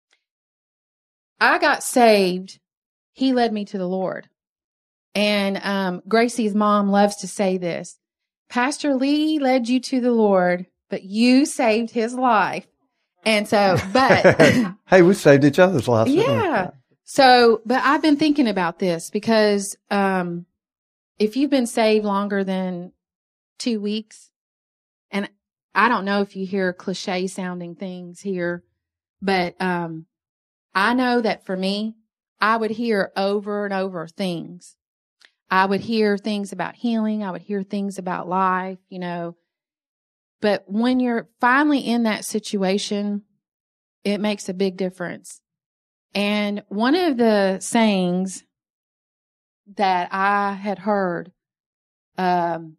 [SPEAKER 2] I got saved. He led me to the Lord. And, um, Gracie's mom loves to say this. Pastor Lee led you to the Lord, but you saved his life. And so, but.
[SPEAKER 1] Hey, we saved each other's lives.
[SPEAKER 2] Yeah. So, but I've been thinking about this because, um, if you've been saved longer than two weeks, and I don't know if you hear cliche sounding things here, but, um, I know that for me, I would hear over and over things. I would hear things about healing. I would hear things about life, you know. But when you're finally in that situation, it makes a big difference. And one of the sayings that I had heard um,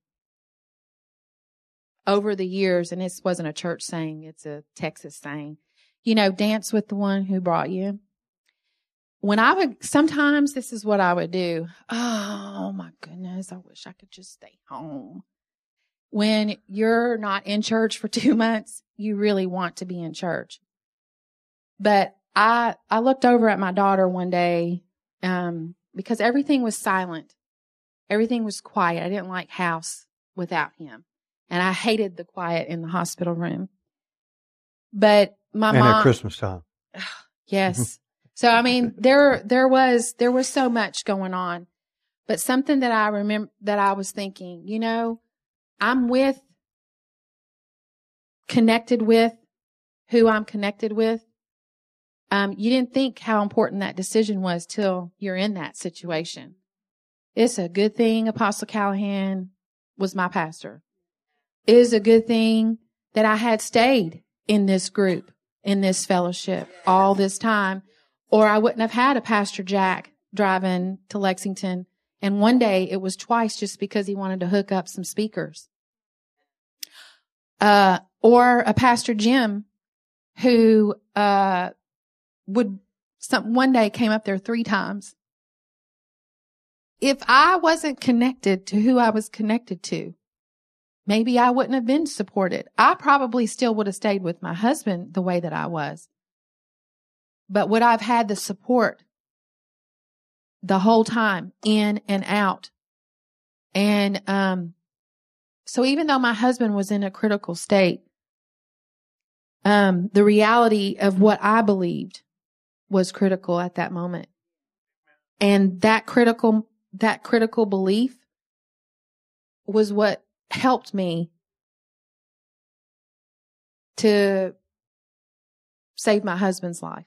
[SPEAKER 2] over the years, and this wasn't a church saying, it's a Texas saying, you know, dance with the one who brought you. When I would, sometimes this is what I would do. Oh my goodness, I wish I could just stay home. When you're not in church for two months, you really want to be in church. But I, I looked over at my daughter one day, um, because everything was silent. Everything was quiet. I didn't like house without him. And I hated the quiet in the hospital room. But my
[SPEAKER 1] and
[SPEAKER 2] mom.
[SPEAKER 1] And at Christmas time.
[SPEAKER 2] Yes. So, I mean, there, there was, there was so much going on, but something that I remember that I was thinking, you know, I'm with, connected with who I'm connected with. Um, you didn't think how important that decision was till you're in that situation. It's a good thing Apostle Callahan was my pastor. It is a good thing that I had stayed in this group, in this fellowship all this time. Or I wouldn't have had a Pastor Jack driving to Lexington. And one day it was twice just because he wanted to hook up some speakers. Uh, or a Pastor Jim who, uh, would some, one day came up there three times. If I wasn't connected to who I was connected to, maybe I wouldn't have been supported. I probably still would have stayed with my husband the way that I was. But would I've had the support the whole time, in and out? And um, so even though my husband was in a critical state, um, the reality of what I believed was critical at that moment. And that critical, that critical belief was what helped me to save my husband's life.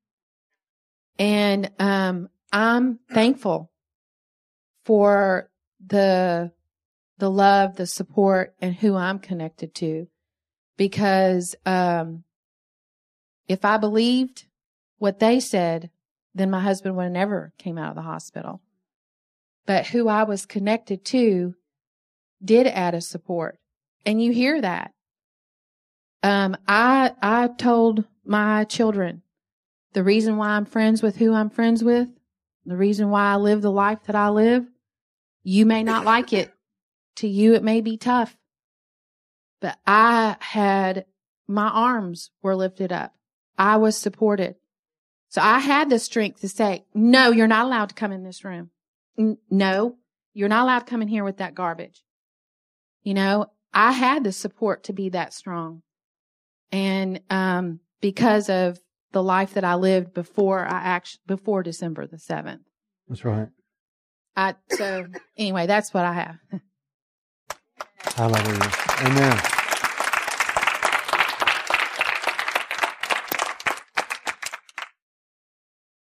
[SPEAKER 2] And, um, I'm thankful for the, the love, the support, and who I'm connected to. Because, um, if I believed what they said, then my husband would have never came out of the hospital. But who I was connected to did add a support. And you hear that. Um, I, I told my children, the reason why I'm friends with who I'm friends with, the reason why I live the life that I live, you may not like it. To you, it may be tough. But I had, my arms were lifted up. I was supported. So I had the strength to say, no, you're not allowed to come in this room. N- no, you're not allowed to come in here with that garbage. You know, I had the support to be that strong. And, um, because of the life that I lived before I actually, before December the seventh.
[SPEAKER 1] That's right.
[SPEAKER 2] I, so anyway, that's what I have.
[SPEAKER 1] Hallelujah. Amen.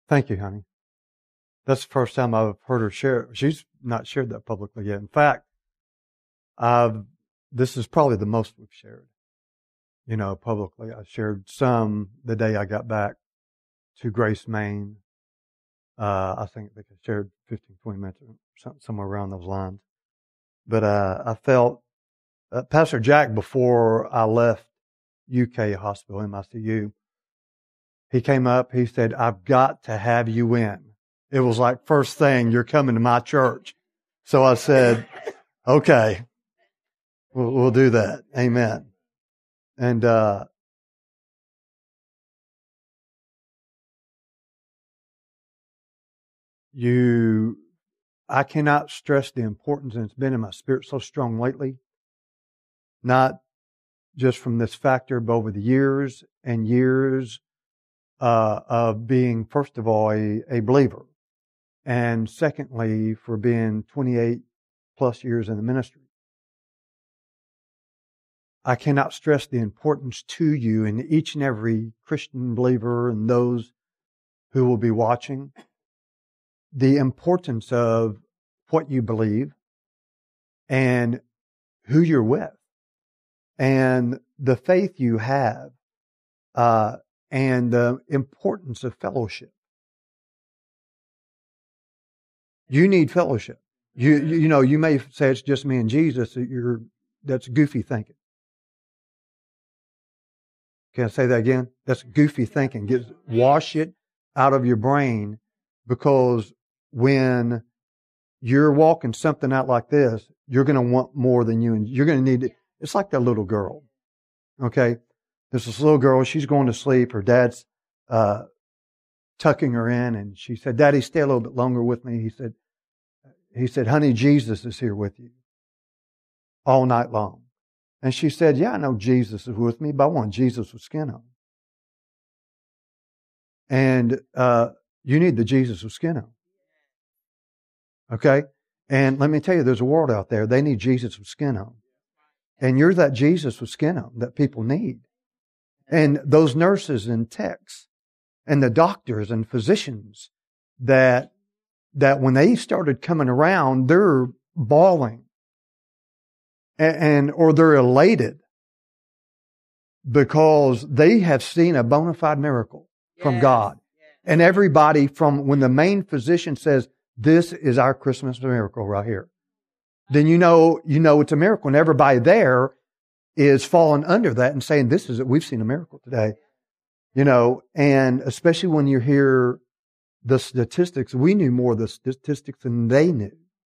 [SPEAKER 1] Thank you, honey. That's the first time I've heard her share. She's not shared that publicly yet. In fact, I've, this is probably the most we've shared, you know, publicly. I shared some the day I got back to Grace, Maine. Uh, I think I shared fifteen, twenty minutes or something, somewhere around those lines. But, uh, I felt, uh, Pastor Jack, before I left U K Hospital, M I C U, he came up, he said, I've got to have you in. It was like, first thing, you're coming to my church. So I said, okay, we'll, we'll do that. Amen. And, uh, you, I cannot stress the importance, and it's been in my spirit so strong lately, not just from this factor, but over the years and years uh, of being, first of all, a, a believer. And secondly, for being twenty-eight plus years in the ministry. I cannot stress the importance to you and each and every Christian believer and those who will be watching, the importance of what you believe and who you're with and the faith you have, uh, and the importance of fellowship. You need fellowship. You, you, you know, you may say it's just me and Jesus. You're, that's goofy thinking. Can I say that again? That's goofy thinking. Get, wash it out of your brain, because when you're walking something out like this, you're going to want more than you, and you're going to need it. It's like that little girl. Okay. There's this little girl. She's going to sleep. Her dad's, uh, tucking her in, and she said, Daddy, stay a little bit longer with me. He said, he said, honey, Jesus is here with you all night long. And she said, yeah, I know Jesus is with me, but I want Jesus with skin on. And, uh, you need the Jesus with skin on. Okay? And let me tell you, there's a world out there, they need Jesus with skin on. And you're that Jesus with skin on that people need. And those nurses and techs and the doctors and physicians that, that when they started coming around, they're bawling and, and or they're elated because they have seen a bona fide miracle from yes. God. Yes. And everybody from when the main physician says, this is our Christmas miracle right here, then you know, you know it's a miracle. And everybody there is falling under that and saying, this is it. We've seen a miracle today. You know, and especially when you hear the statistics, we knew more of the statistics than they knew.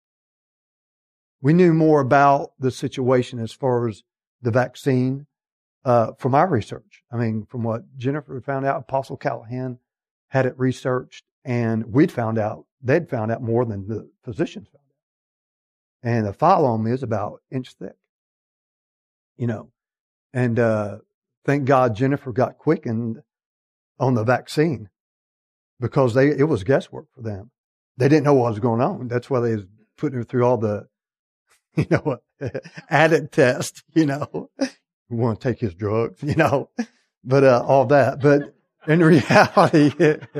[SPEAKER 1] We knew more about the situation as far as the vaccine uh, from our research. I mean, from what Jennifer found out, Apostle Callahan had it researched, and we'd found out, they'd found out more than the physicians found out. And the file on me is about an inch thick, you know. And uh, thank God Jennifer got quickened on the vaccine, because they it was guesswork for them. They didn't know what was going on. That's why they was putting her through all the, you know, addict test, you know. We want to take his drugs, you know, but uh, all that. But in reality,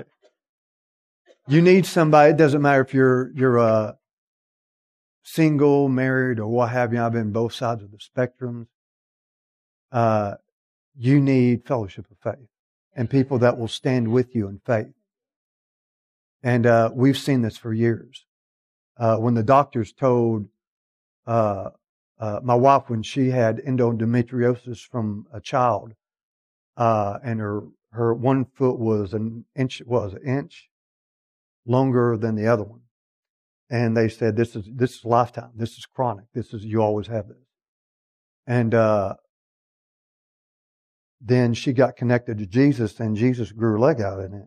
[SPEAKER 1] you need somebody. It doesn't matter if you're you're uh, single, married, or what have you. I've been both sides of the spectrum. Uh, you need fellowship of faith and people that will stand with you in faith. And uh, we've seen this for years. Uh, when the doctors told uh, uh, my wife, when she had endometriosis from a child, uh, and her her one foot was an inch was an inch longer than the other one, and they said, "This is this is lifetime. This is chronic. This is you always have this." And uh, then she got connected to Jesus, and Jesus grew her leg out an inch.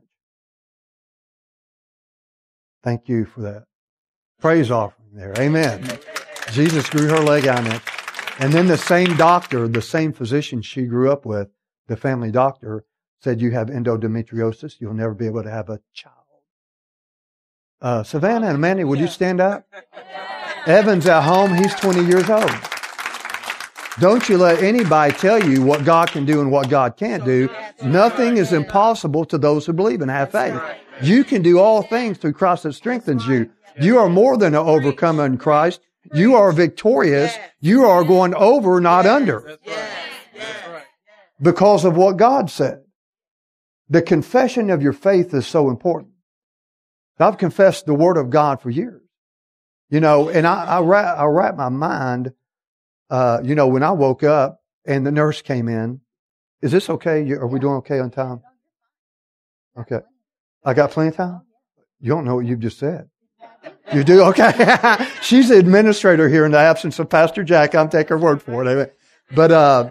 [SPEAKER 1] Thank you for that praise offering there. Amen. Jesus grew her leg out an inch. And then the same doctor, the same physician she grew up with, the family doctor, said, you have endometriosis. You'll never be able to have a child. Uh, Savannah and Mandy, would you stand up? Evan's at home. He's twenty years old. Don't you let anybody tell you what God can do and what God can't do. Nothing is impossible to those who believe and have faith. You can do all things through Christ that strengthens you. You are more than an overcomer in Christ. You are victorious. You are going over, not under. Because of what God said. The confession of your faith is so important. I've confessed the Word of God for years. You know, and I, I, wrap, I wrap my mind, uh, you know, when I woke up and the nurse came in. Is this okay? Are we doing okay on time? Okay. I got plenty of time? You don't know what you've just said. You do? Okay. She's the administrator here in the absence of Pastor Jack. I'll take her word for it. But, uh,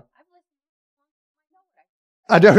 [SPEAKER 1] I don't,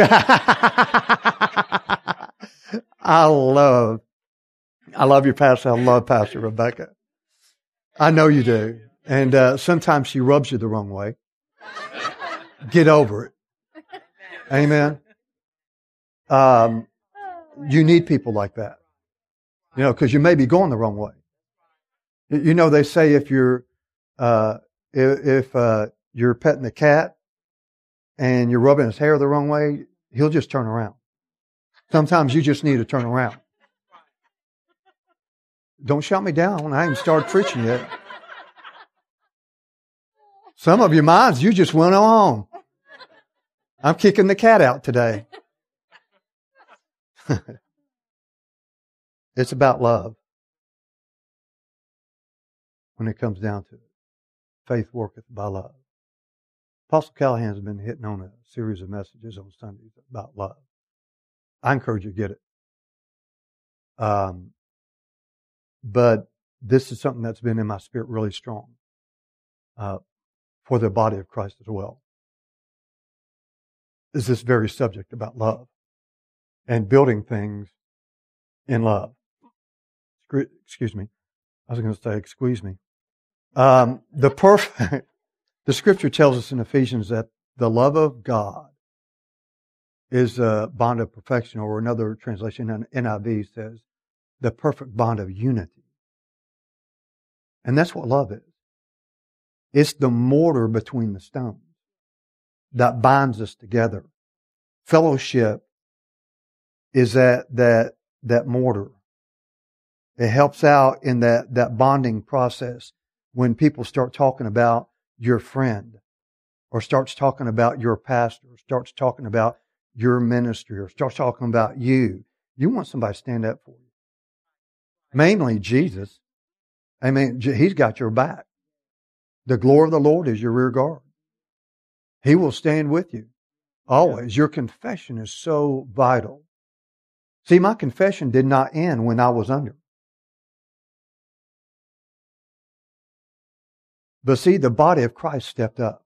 [SPEAKER 1] I love, I love your pastor. I love Pastor Rebecca. I know you do. And, uh, sometimes she rubs you the wrong way. Get over it. Amen. Um, you need people like that. You know, because you may be going the wrong way. You know, they say if you're, uh, if, if uh, you're petting a cat and you're rubbing his hair the wrong way, he'll just turn around. Sometimes you just need to turn around. Don't shut me down. I haven't started preaching yet. Some of your minds, you just went on. I'm kicking the cat out today. It's about love. When it comes down to it. Faith worketh by love. Apostle Callahan's been hitting on a series of messages on Sundays about love. I encourage you to get it. Um, but this is something that's been in my spirit really strong uh, for the body of Christ as well. Is this very subject about love and building things in love. Excuse me. I was going to say, excuse me. Um, the perfect, the scripture tells us in Ephesians that the love of God is a bond of perfection, or another translation in N I V says the perfect bond of unity. And that's what love is. It's the mortar between the stones that binds us together. Fellowship is that, that, that mortar. It helps out in that, that bonding process when people start talking about your friend, or starts talking about your pastor, or starts talking about your ministry, or starts talking about you. You want somebody to stand up for you. Mainly Jesus. I mean, He's got your back. The glory of the Lord is your rear guard. He will stand with you. Always. Your confession is so vital. See, my confession did not end when I was under. But see, the body of Christ stepped up.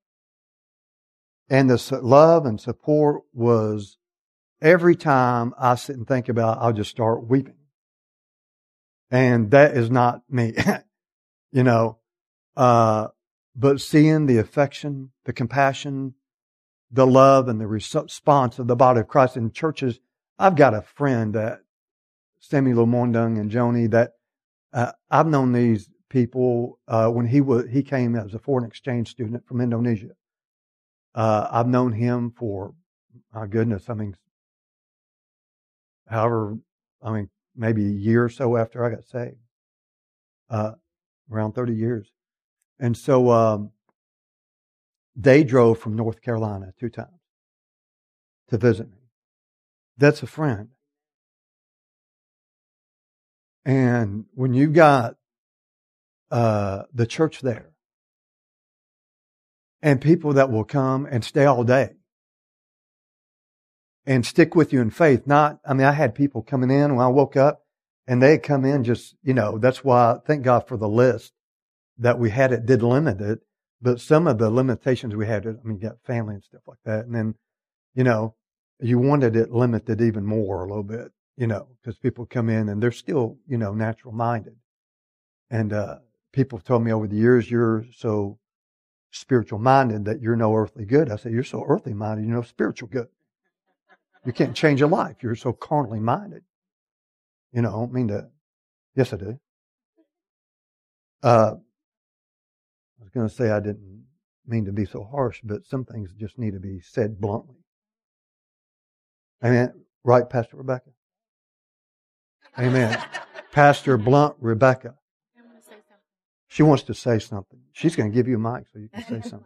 [SPEAKER 1] And the love and support was, every time I sit and think about it, I'll just start weeping. And that is not me. You know, uh, but seeing the affection, the compassion, the love, and the response of the body of Christ in churches. I've got a friend that, Samuel Mondung and Joni, that uh, I've known these people uh, when he was he came as a foreign exchange student from Indonesia. Uh, I've known him for, my goodness, I mean, however, I mean, maybe a year or so after I got saved, uh, around thirty years. And so um, they drove from North Carolina two times to visit me. That's a friend. And when you've got uh, the church there, and people that will come and stay all day and stick with you in faith. Not, I mean, I had people coming in when I woke up, and they had come in just, you know, that's why, thank God for the list that we had. It did limit it, but some of the limitations we had, I mean, you got family and stuff like that. And then, you know, you wanted it limited even more a little bit, you know, because people come in and they're still, you know, natural minded. And, uh, people have told me over the years, you're so spiritual minded that you're no earthly good. I said, you're so earthly minded, you're no spiritual good. You can't change your life. You're so carnally minded. You know, I don't mean to, yes I do. Uh, I was going to say I didn't mean to be so harsh, but some things just need to be said bluntly. Amen. Right, Pastor Rebecca? Amen. Pastor Blunt Rebecca. She wants to say something. She's going to give you a mic so you can say something.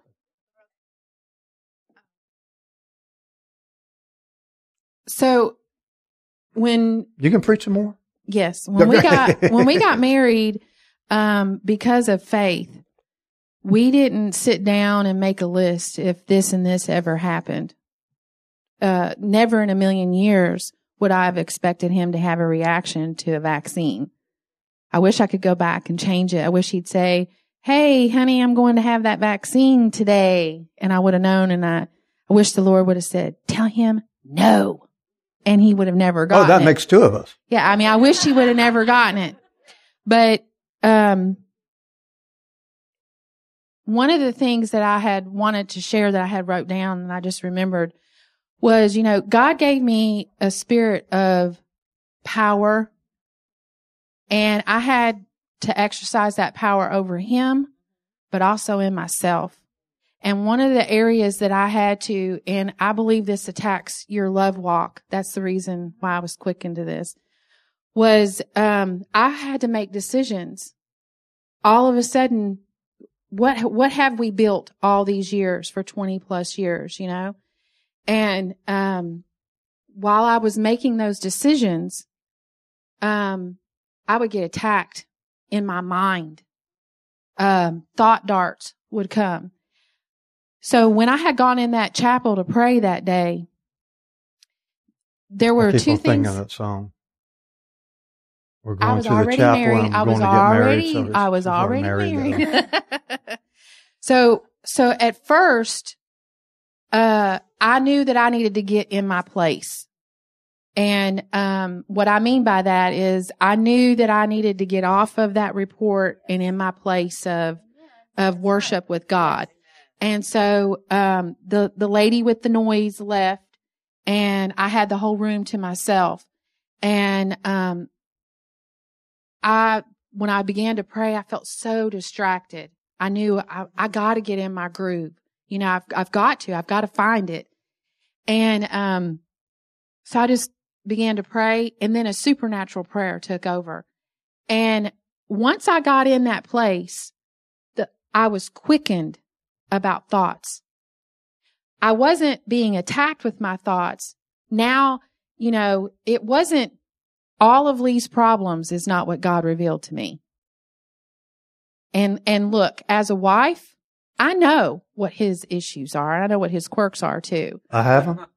[SPEAKER 2] So when
[SPEAKER 1] you can preach some more.
[SPEAKER 2] Yes, when we got when we got married, um, because of faith, we didn't sit down and make a list if this and this ever happened. Uh, never in a million years would I have expected him to have a reaction to a vaccine. I wish I could go back and change it. I wish he'd say, "Hey, honey, I'm going to have that vaccine today," and I would have known. And I, I wish the Lord would have said, "Tell him no." And he would have never gotten it.
[SPEAKER 1] Oh, that it. makes two of us.
[SPEAKER 2] Yeah, I mean, I wish he would have never gotten it. But um, one of the things that I had wanted to share that I had wrote down and I just remembered was, you know, God gave me a spirit of power, and I had to exercise that power over him, but also in myself. And one of the areas that I had to, and I believe this attacks your love walk, that's the reason why I was quick into this, was um, I had to make decisions. All of a sudden, what what have we built all these years for twenty plus years, you know? And um, while I was making those decisions, um, I would get attacked in my mind. Um, thought darts would come. So when I had gone in that chapel to pray that day, there were two things.
[SPEAKER 1] That song. We're
[SPEAKER 2] I
[SPEAKER 1] going
[SPEAKER 2] was
[SPEAKER 1] to the
[SPEAKER 2] already
[SPEAKER 1] chapel
[SPEAKER 2] married.
[SPEAKER 1] and
[SPEAKER 2] I
[SPEAKER 1] I'm
[SPEAKER 2] was
[SPEAKER 1] going to get
[SPEAKER 2] already.
[SPEAKER 1] married, so
[SPEAKER 2] I was
[SPEAKER 1] we're
[SPEAKER 2] already
[SPEAKER 1] married.
[SPEAKER 2] married. so, so at first, uh, I knew that I needed to get in my place, and um, what I mean by that is I knew that I needed to get off of that report and in my place of of worship with God. And so, um, the, the lady with the noise left, and I had the whole room to myself. And, um, I, when I began to pray, I felt so distracted. I knew I, I got to get in my groove. You know, I've, I've got to, I've got to find it. And, um, so I just began to pray, and then a supernatural prayer took over. And once I got in that place, the, I was quickened about thoughts. I wasn't being attacked with my thoughts. Now, you know, it wasn't all of Lee's problems is not what God revealed to me. And, and look, as a wife, I know what his issues are. I know what his quirks are too.
[SPEAKER 1] I have them.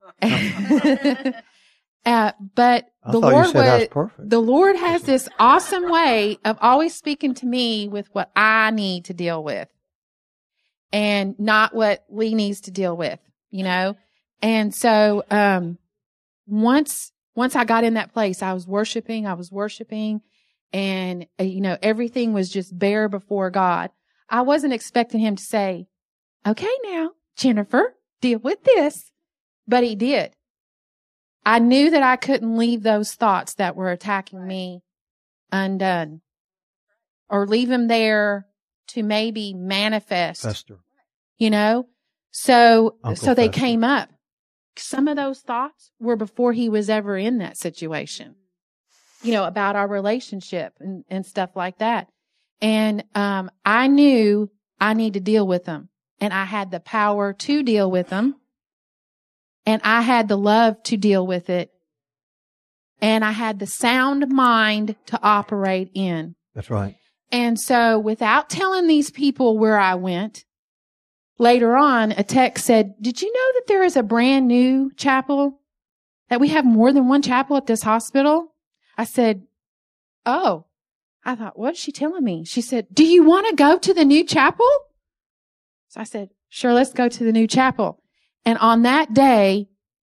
[SPEAKER 2] uh, but
[SPEAKER 1] I
[SPEAKER 2] the
[SPEAKER 1] thought
[SPEAKER 2] Lord
[SPEAKER 1] you said
[SPEAKER 2] was,
[SPEAKER 1] that's perfect.
[SPEAKER 2] the Lord has this awesome way of always speaking to me with what I need to deal with, and not what Lee needs to deal with, you know? And so, um, once, once I got in that place, I was worshiping, I was worshiping, and, uh, you know, everything was just bare before God. I wasn't expecting him to say, "Okay, now, Jennifer, deal with this." But he did. I knew that I couldn't leave those thoughts that were attacking me undone, or leave them there to maybe manifest,
[SPEAKER 1] Fester.
[SPEAKER 2] You know? So,
[SPEAKER 1] Uncle
[SPEAKER 2] so they
[SPEAKER 1] Fester.
[SPEAKER 2] came up. Some of those thoughts were before he was ever in that situation, you know, about our relationship and, and stuff like that. And, um, I knew I need to deal with them, and I had the power to deal with them, and I had the love to deal with it, and I had the sound mind to operate in.
[SPEAKER 1] That's right.
[SPEAKER 2] And so without telling these people where I went, later on, a text said, "Did you know that there is a brand new chapel? That we have more than one chapel at this hospital?" I said, "Oh." I thought, what is she telling me? She said, "Do you want to go to the new chapel?" So I said, "Sure, let's go to the new chapel." And on that day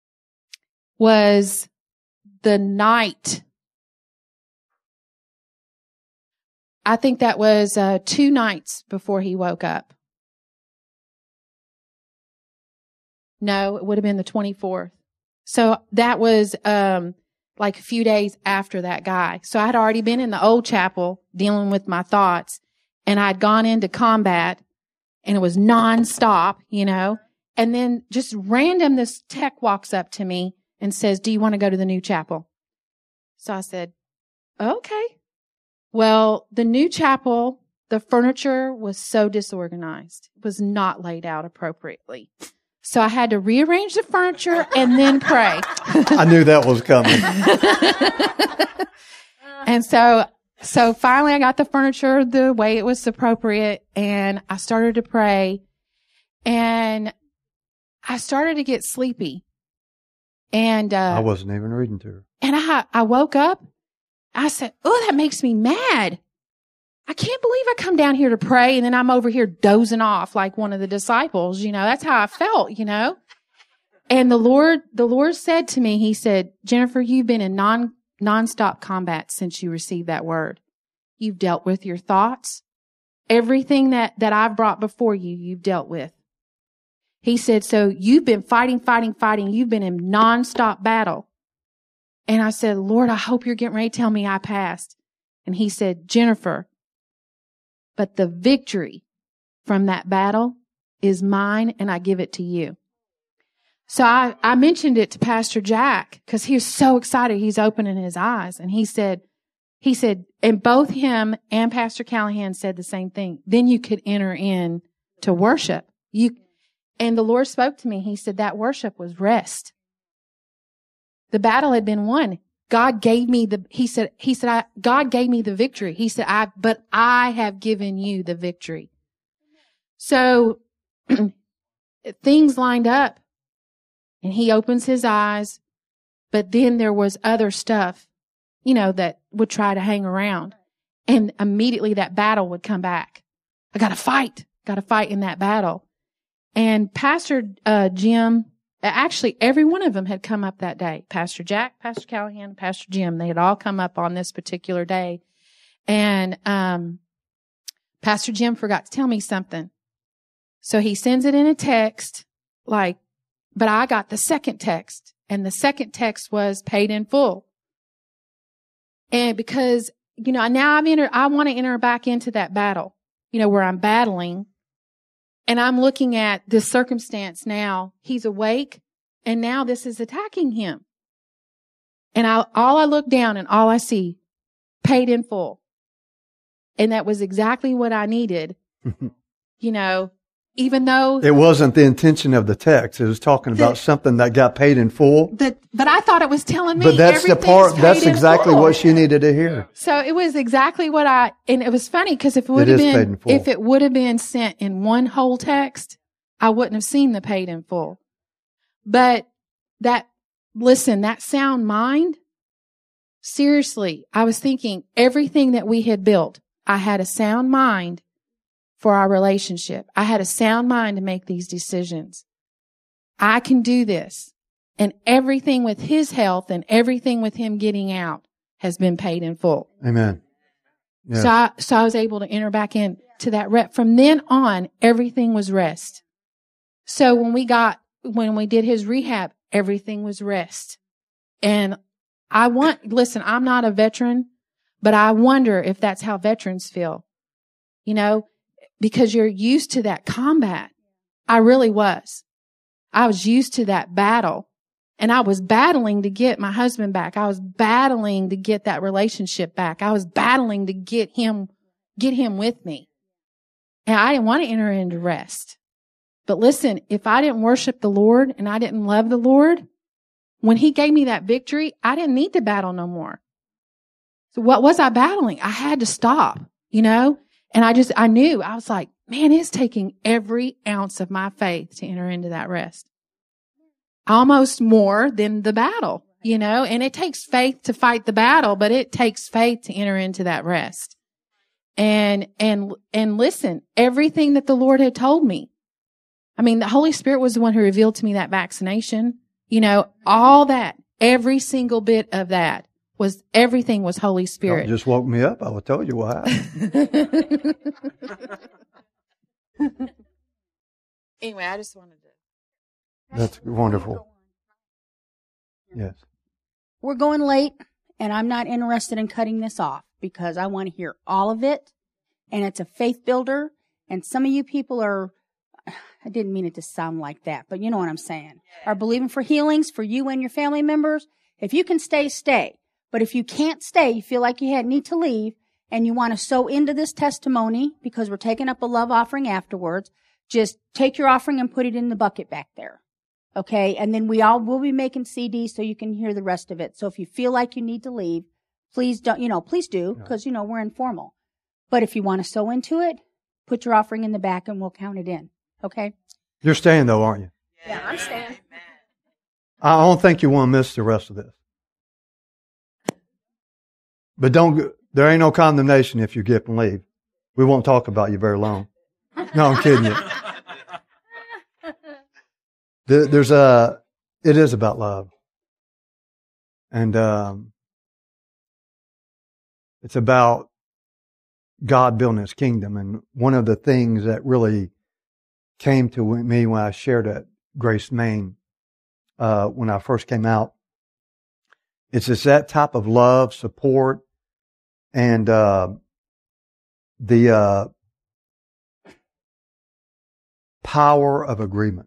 [SPEAKER 2] was the night. I think that was uh, two nights before he woke up. No, it would have been the twenty-fourth. So that was um, like a few days after that guy. So I had already been in the old chapel dealing with my thoughts, and I'd gone into combat, and it was nonstop, you know. And then just random, this tech walks up to me and says, do you want to go to the new chapel? So I said, okay. Well, the new chapel, the furniture was so disorganized. It was not laid out appropriately. So I had to rearrange the furniture and then pray.
[SPEAKER 1] I knew that was coming.
[SPEAKER 2] And so, so finally I got the furniture the way it was appropriate, and I started to pray, and I started to get sleepy. And, uh,
[SPEAKER 1] I wasn't even reading to her.
[SPEAKER 2] And I, I woke up. I said, oh, that makes me mad. I can't believe I come down here to pray and then I'm over here dozing off like one of the disciples. You know, that's how I felt, you know. And the Lord, the Lord said to me, he said, Jennifer, you've been in non, nonstop combat since you received that word. You've dealt with your thoughts. Everything that, that I've brought before you, you've dealt with. He said, so you've been fighting, fighting, fighting. You've been in nonstop battle. And I said, Lord, I hope you're getting ready to tell me I passed. And he said, Jennifer, but the victory from that battle is mine, and I give it to you. So I, I mentioned it to Pastor Jack because he was so excited. He's opening his eyes. And he said, he said, and both him and Pastor Callahan said the same thing. Then you could enter in to worship. You, and the Lord spoke to me. He said that worship was rest. The battle had been won. God gave me the, he said, he said, I, God gave me the victory. He said, I, but I have given you the victory. So things lined up, and he opens his eyes, but then there was other stuff, you know, that would try to hang around, and immediately that battle would come back. I got to fight, got to fight in that battle. And Pastor, uh, Jim, actually, every one of them had come up that day. Pastor Jack, Pastor Callahan, Pastor Jim, they had all come up on this particular day. And um Pastor Jim forgot to tell me something. So he sends it in a text, like, but I got the second text. And the second text was paid in full. And because, you know, now I've entered, I want to enter back into that battle, you know, where I'm battling. And I'm looking at this circumstance now. He's awake, and now this is attacking him. And I, all I look down and all I see, paid in full. And that was exactly what I needed. You know, even though
[SPEAKER 1] it wasn't the intention of the text. It was talking about the, something that got paid in full.
[SPEAKER 2] But, but I thought it was telling me,
[SPEAKER 1] but that's the part, that's exactly
[SPEAKER 2] full.
[SPEAKER 1] What she needed to hear.
[SPEAKER 2] So it was exactly what I, and it was funny because if it would have been, if it would have been sent in one whole text, I wouldn't have seen the paid in full. But that, listen, that sound mind, seriously, I was thinking everything that we had built, I had a sound mind for our relationship. I had a sound mind to make these decisions. I can do this. And everything with his health and everything with him getting out has been paid in full.
[SPEAKER 1] Amen. Yes.
[SPEAKER 2] So I, so I was able to enter back in to that rep. From then on, everything was rest. So when we got, when we did his rehab, everything was rest. And I want, listen, I'm not a veteran, but I wonder if that's how veterans feel. You know, because you're used to that combat. I really was. I was used to that battle. And I was battling to get my husband back. I was battling to get that relationship back. I was battling to get him, get him with me. And I didn't want to enter into rest. But listen, if I didn't worship the Lord and I didn't love the Lord, when he gave me that victory, I didn't need to battle no more. So what was I battling? I had to stop, you know? And I just, I knew, I was like, man, it's taking every ounce of my faith to enter into that rest. Almost more than the battle, you know, and it takes faith to fight the battle, but it takes faith to enter into that rest. And, and, and listen, everything that the Lord had told me. I mean, the Holy Spirit was the one who revealed to me that vaccination, you know, all that, every single bit of that. Was everything was Holy Spirit.
[SPEAKER 1] Don't just woke me up. I will tell you what happened.
[SPEAKER 2] Anyway, I just wanted to.
[SPEAKER 1] That's wonderful. Yes.
[SPEAKER 3] We're going late, and I'm not interested in cutting this off because I want to hear all of it, and it's a faith builder. And some of you people are I didn't mean it to sound like that, but you know what I'm saying, are believing for healings for you and your family members. If you can stay, stay. But if you can't stay, you feel like you had need to leave, and you want to sow into this testimony because we're taking up a love offering afterwards, just take your offering and put it in the bucket back there. Okay? And then we all will be making C Ds so you can hear the rest of it. So if you feel like you need to leave, please don't, you know, please do, because, you know, we're informal. But if you want to sow into it, put your offering in the back and we'll count it in. Okay?
[SPEAKER 1] You're staying though, aren't you?
[SPEAKER 3] Yeah, I'm staying.
[SPEAKER 1] I don't think you want to miss the rest of this. But don't, there ain't no condemnation if you get up and leave. We won't talk about you very long. No, I'm kidding you. There's a, it is about love. And, um, it's about God building His kingdom. And one of the things that really came to me when I shared at Grace Maine, uh, when I first came out, it's just that type of love, support, and, uh, the, uh, power of agreement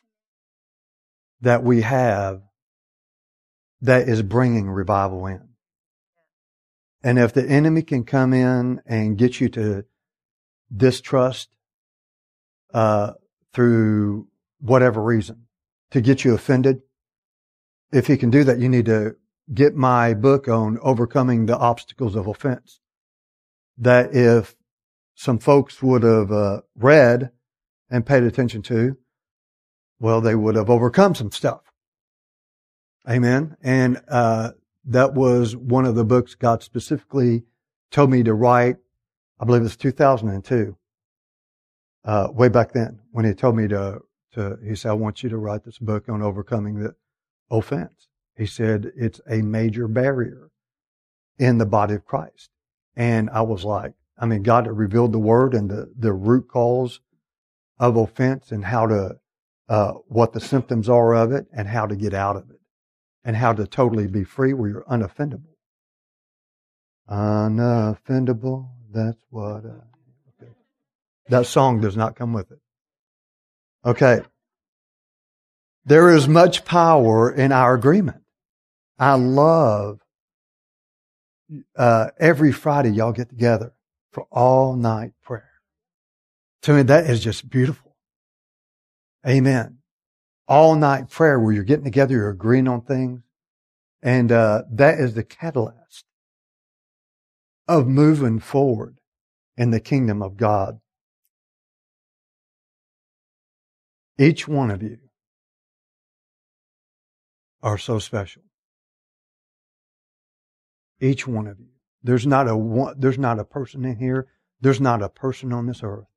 [SPEAKER 1] that we have that is bringing revival in. And if the enemy can come in and get you to distrust, uh, through whatever reason, to get you offended, if he can do that, you need to get my book on overcoming the obstacles of offense. That if some folks would have uh, read and paid attention to, well, they would have overcome some stuff. Amen. And uh that was one of the books God specifically told me to write. I believe it was two thousand two. Uh, way back then, when He told me to, to, He said, I want you to write this book on overcoming the offense. He said, it's a major barrier in the body of Christ. And I was like, I mean, God had revealed the Word and the, the root cause of offense and how to, uh, what the symptoms are of it and how to get out of it and how to totally be free where you're unoffendable. Unoffendable, that's what, uh, okay. That song does not come with it. Okay. There is much power in our agreement. I love, uh, every Friday y'all get together for all night prayer. To me, that is just beautiful. Amen. All night prayer where you're getting together, you're agreeing on things. And, uh, that is the catalyst of moving forward in the kingdom of God. Each one of you are so special. Each one of you. There's not a one, there's not a person in here. There's not a person on this earth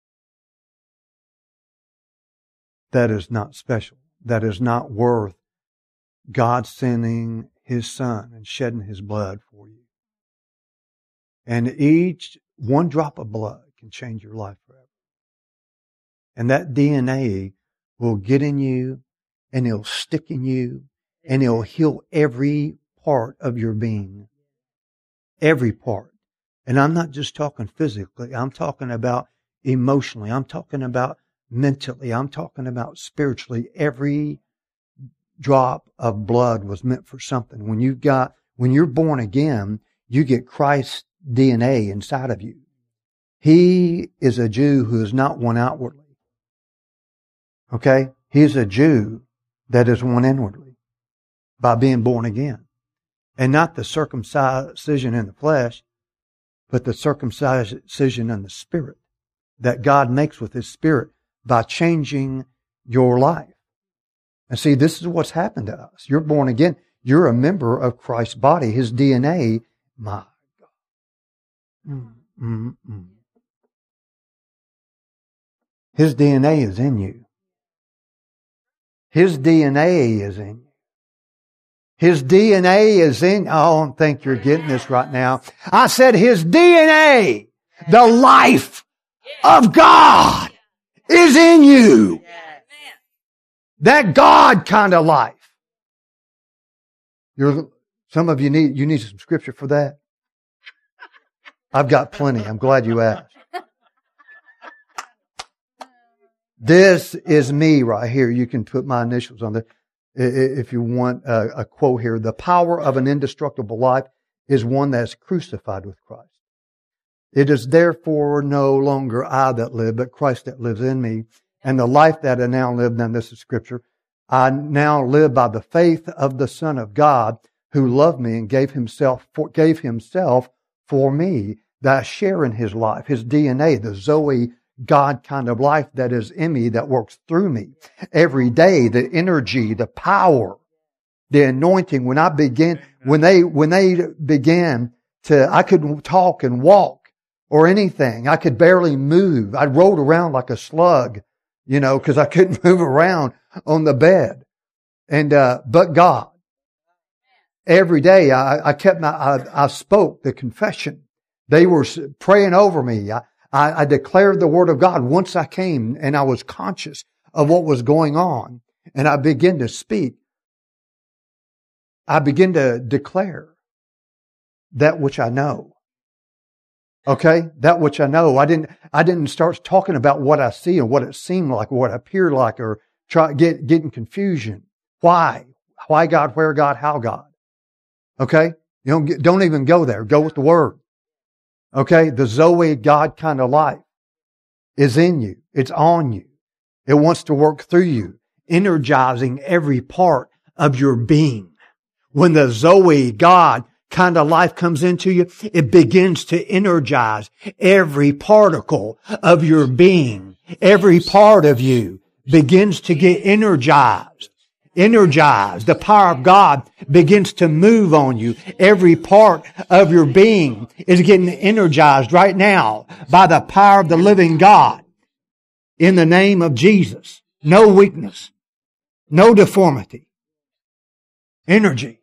[SPEAKER 1] that is not special, that is not worth God sending His Son and shedding His blood for you. And each one drop of blood can change your life forever. And that D N A will get in you and it'll stick in you and it'll heal every part of your being. Every part. And I'm not just talking physically. I'm talking about emotionally. I'm talking about mentally. I'm talking about spiritually. Every drop of blood was meant for something. When you got, when you're born again, you get Christ's D N A inside of you. He is a Jew who is not one outwardly. Okay? He's a Jew that is one inwardly by being born again. And not the circumcision in the flesh, but the circumcision in the spirit that God makes with His Spirit by changing your life. And see, this is what's happened to us. You're born again. You're a member of Christ's body. His D N A, my God. Mm, mm, mm. His D N A is in you. His D N A is in you. His D N A is in, I don't think you're getting this right now. I said His D N A, the life of God, is in you. That God kind of life. You're, some of you need, you need some scripture for that. I've got plenty. I'm glad you asked. This is me right here. You can put my initials on there if you want a, a quote here. The power of an indestructible life is one that's crucified with Christ. It is therefore no longer I that live, but Christ that lives in me. And the life that I now live, now this is Scripture, I now live by the faith of the Son of God who loved me and gave himself for, gave himself for me, that I share in his life, his D N A, the Zoe God kind of life that is in me, that works through me every day, the energy, the power, the anointing. When I began, when they, when they began to, I couldn't talk and walk or anything. I could barely move. I rolled around like a slug, you know, because I couldn't move around on the bed. And, uh, but God, every day I, I kept my, I, I spoke the confession. They were praying over me. I, I, I declared the Word of God once I came and I was conscious of what was going on. And I began to speak. I began to declare that which I know. Okay? That which I know. I didn't, I didn't start talking about what I see and what it seemed like or what it appeared like or try get, get in confusion. Why? Why God? Where God? How God? Okay? You don't get, don't even go there. Go with the Word. Okay? The Zoe God kind of life is in you. It's on you. It wants to work through you, energizing every part of your being. When the Zoe God kind of life comes into you, it begins to energize every particle of your being. Every part of you begins to get energized. Energized. The power of God begins to move on you. Every part of your being is getting energized right now by the power of the living God. In the name of Jesus. No weakness. No deformity. Energy.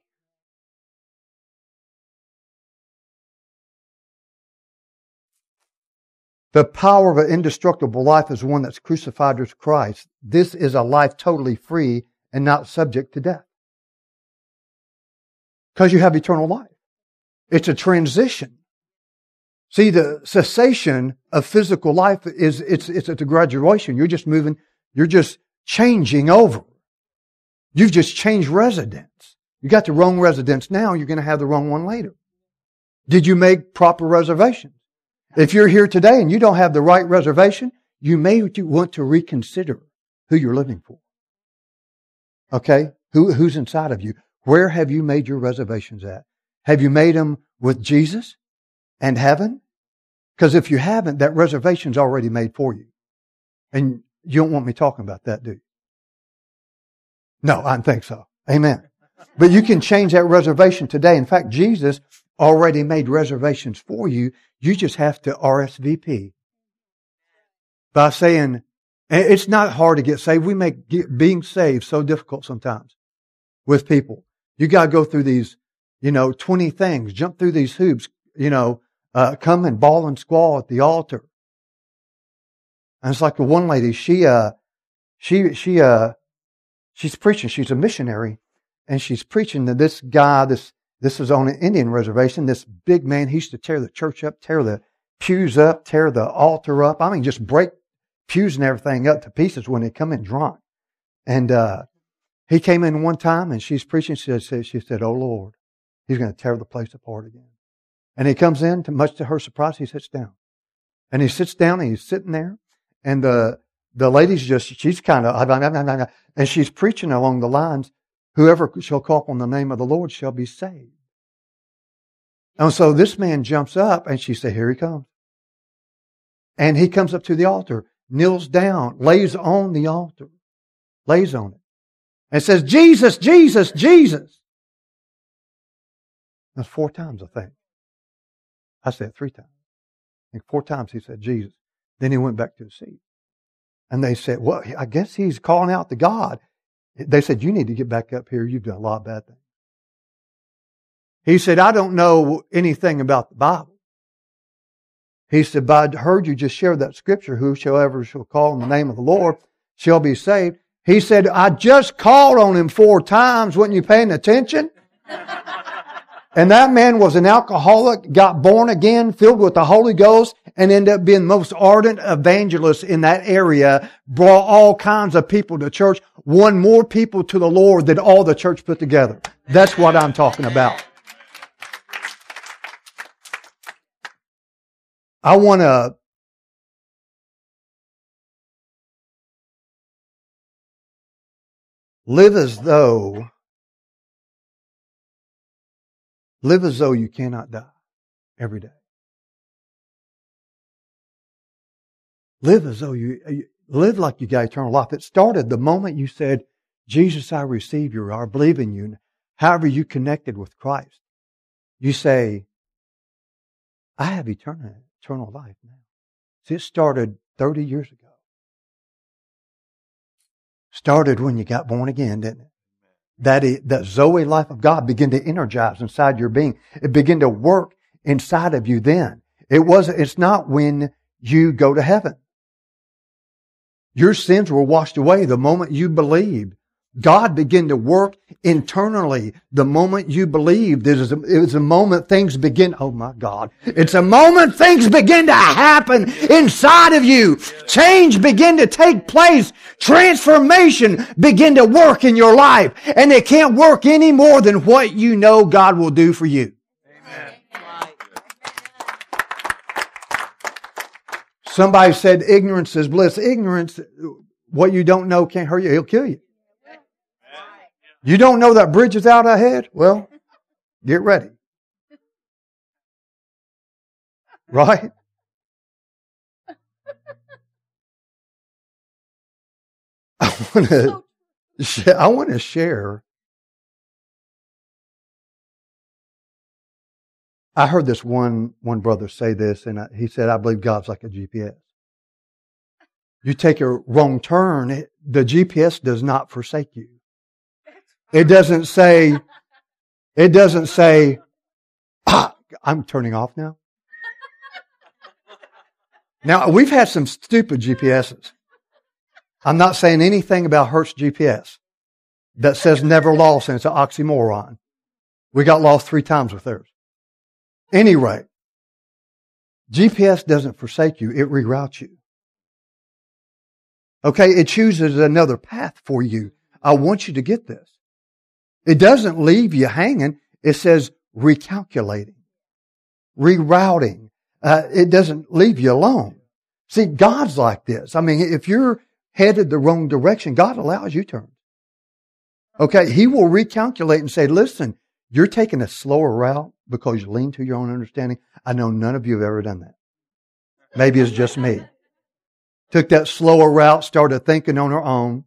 [SPEAKER 1] The power of an indestructible life is one that's crucified with Christ. This is a life totally free and not subject to death. Because you have eternal life. It's a transition. See, the cessation of physical life is, it's, it's at the graduation. You're just moving, you're just changing over. You've just changed residence. You got the wrong residence now, you're going to have the wrong one later. Did you make proper reservations? If you're here today and you don't have the right reservation, you may want to reconsider who you're living for. Okay? Who, who's inside of you? Where have you made your reservations at? Have you made them with Jesus and heaven? Because if you haven't, that reservation's already made for you. And you don't want me talking about that, do you? No, I don't think so. Amen. But you can change that reservation today. In fact, Jesus already made reservations for you. You just have to R S V P by saying, it's not hard to get saved. We make get, being saved so difficult sometimes with people. You got to go through these, you know, twenty things, jump through these hoops, you know, uh, come and bawl and squall at the altar. And it's like the one lady, she, uh, she, she, uh, she's preaching. She's a missionary and she's preaching to this guy, this, this is on an Indian reservation. This big man, he used to tear the church up, tear the pews up, tear the altar up. I mean, just break pews and everything up to pieces when they come in drunk. And, uh, he came in one time and she's preaching. She said, she said, "Oh Lord, he's going to tear the place apart again." And he comes in, to much to her surprise, he sits down. And he sits down and he's sitting there. And the, the lady's just, she's kind of, and she's preaching along the lines, "Whoever shall call upon the name of the Lord shall be saved." And so this man jumps up and she said, "Here he comes." And he comes up to the altar, kneels down, lays on the altar, lays on it, and says, "Jesus, Jesus, Jesus." That's four times, I think. I said three times. I think four times he said Jesus. Then he went back to his seat. And they said, "Well, I guess he's calling out to God." They said, "You need to get back up here. You've done a lot of bad things." He said, "I don't know anything about the Bible." He said, "But I heard you just share that scripture, whosoever shall call on the name of the Lord shall be saved." He said, "I just called on him four times. Wasn't you paying attention?" And that man was an alcoholic, got born again, filled with the Holy Ghost, and ended up being the most ardent evangelist in that area, brought all kinds of people to church, won more people to the Lord than all the church put together. That's what I'm talking about. I want to live as though Live as though you cannot die every day. Live as though you, you live like you got eternal life. It started the moment you said, Jesus, I receive you, or I believe in you. However you connected with Christ. You say, I have eternal, eternal life now. See, it started thirty years ago. Started when you got born again, didn't it? That, is, that Zoe life of God began to energize inside your being. It began to work inside of you then. It wasn't, it's not when you go to heaven. Your sins were washed away the moment you believed. God began to work internally the moment you believed. It was, a, it was a moment things begin, oh my God. It's a moment things begin to happen inside of you. Change begin to take place. Transformation begin to work in your life. And it can't work any more than what you know God will do for you. Amen. Somebody said ignorance is bliss. Ignorance, what you don't know can't hurt you. It'll kill you. You don't know that bridge is out ahead? Well, get ready. Right? I want to I want to share. I heard this one, one brother say this, and he said, I believe God's like a G P S. You take a wrong turn, it, the G P S does not forsake you. It doesn't say, it doesn't say, ah, I'm turning off now. Now, we've had some stupid G P S's. I'm not saying anything about Hertz G P S that says never lost, and it's an oxymoron. We got lost three times with theirs. Anyway, G P S doesn't forsake you. It reroutes you. Okay, it chooses another path for you. I want you to get this. It doesn't leave you hanging. It says recalculating, rerouting. Uh, it doesn't leave you alone. See, God's like this. I mean, if you're headed the wrong direction, God allows you turns. Okay, He will recalculate and say, listen, you're taking a slower route because you lean to your own understanding. I know none of you have ever done that. Maybe it's just me. Took that slower route, started thinking on our own.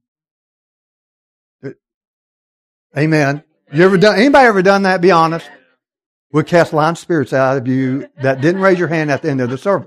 [SPEAKER 1] Amen. You ever done, anybody ever done that? Be honest. We'll cast lying spirits out of you that didn't raise your hand at the end of the service.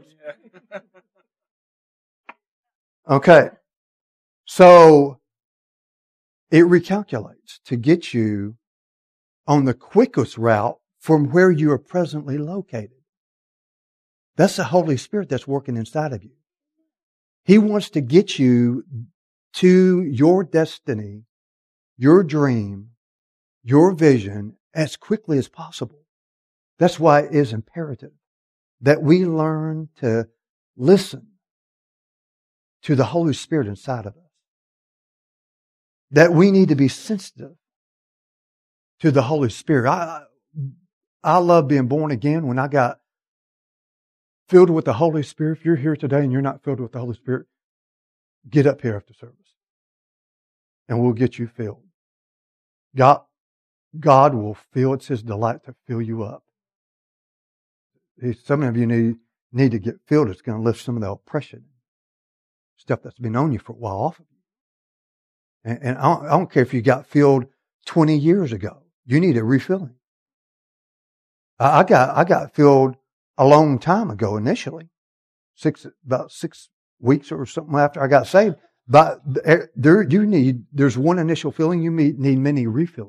[SPEAKER 1] Okay. So, it recalculates to get you on the quickest route from where you are presently located. That's the Holy Spirit that's working inside of you. He wants to get you to your destiny, your dream, your vision as quickly as possible. That's why it is imperative that we learn to listen to the Holy Spirit inside of us. That we need to be sensitive to the Holy Spirit. I, I love being born again. When I got filled with the Holy Spirit, if you're here today and you're not filled with the Holy Spirit, get up here after service and we'll get you filled. God, God will fill. It's His delight to fill you up. Some of you need, need to get filled. It's going to lift some of the oppression, stuff that's been on you for a while off of you. And, and I, don't, I don't care if you got filled twenty years ago. You need a refilling. I, I got I got filled a long time ago initially, six about six weeks or something after I got saved. But there, you need there's one initial filling. You need many refilling.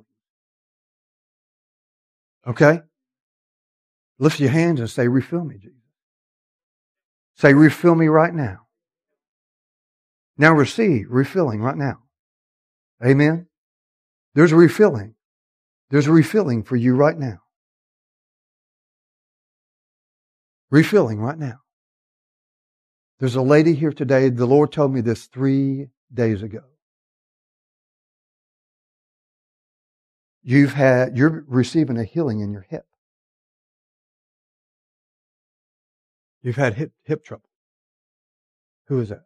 [SPEAKER 1] Okay? Lift your hands and say, refill me, Jesus. Say, refill me right now. Now receive refilling right now. Amen? There's a refilling. There's a refilling for you right now. Refilling right now. There's a lady here today. The Lord told me this three days ago. You've had, you're receiving a healing in your hip. You've had hip, hip trouble. Who is that?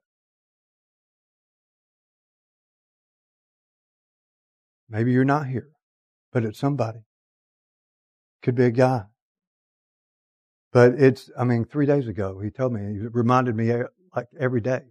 [SPEAKER 1] Maybe you're not here, but it's somebody. Could be a guy. But it's, I mean, three days ago, he told me, he reminded me like every day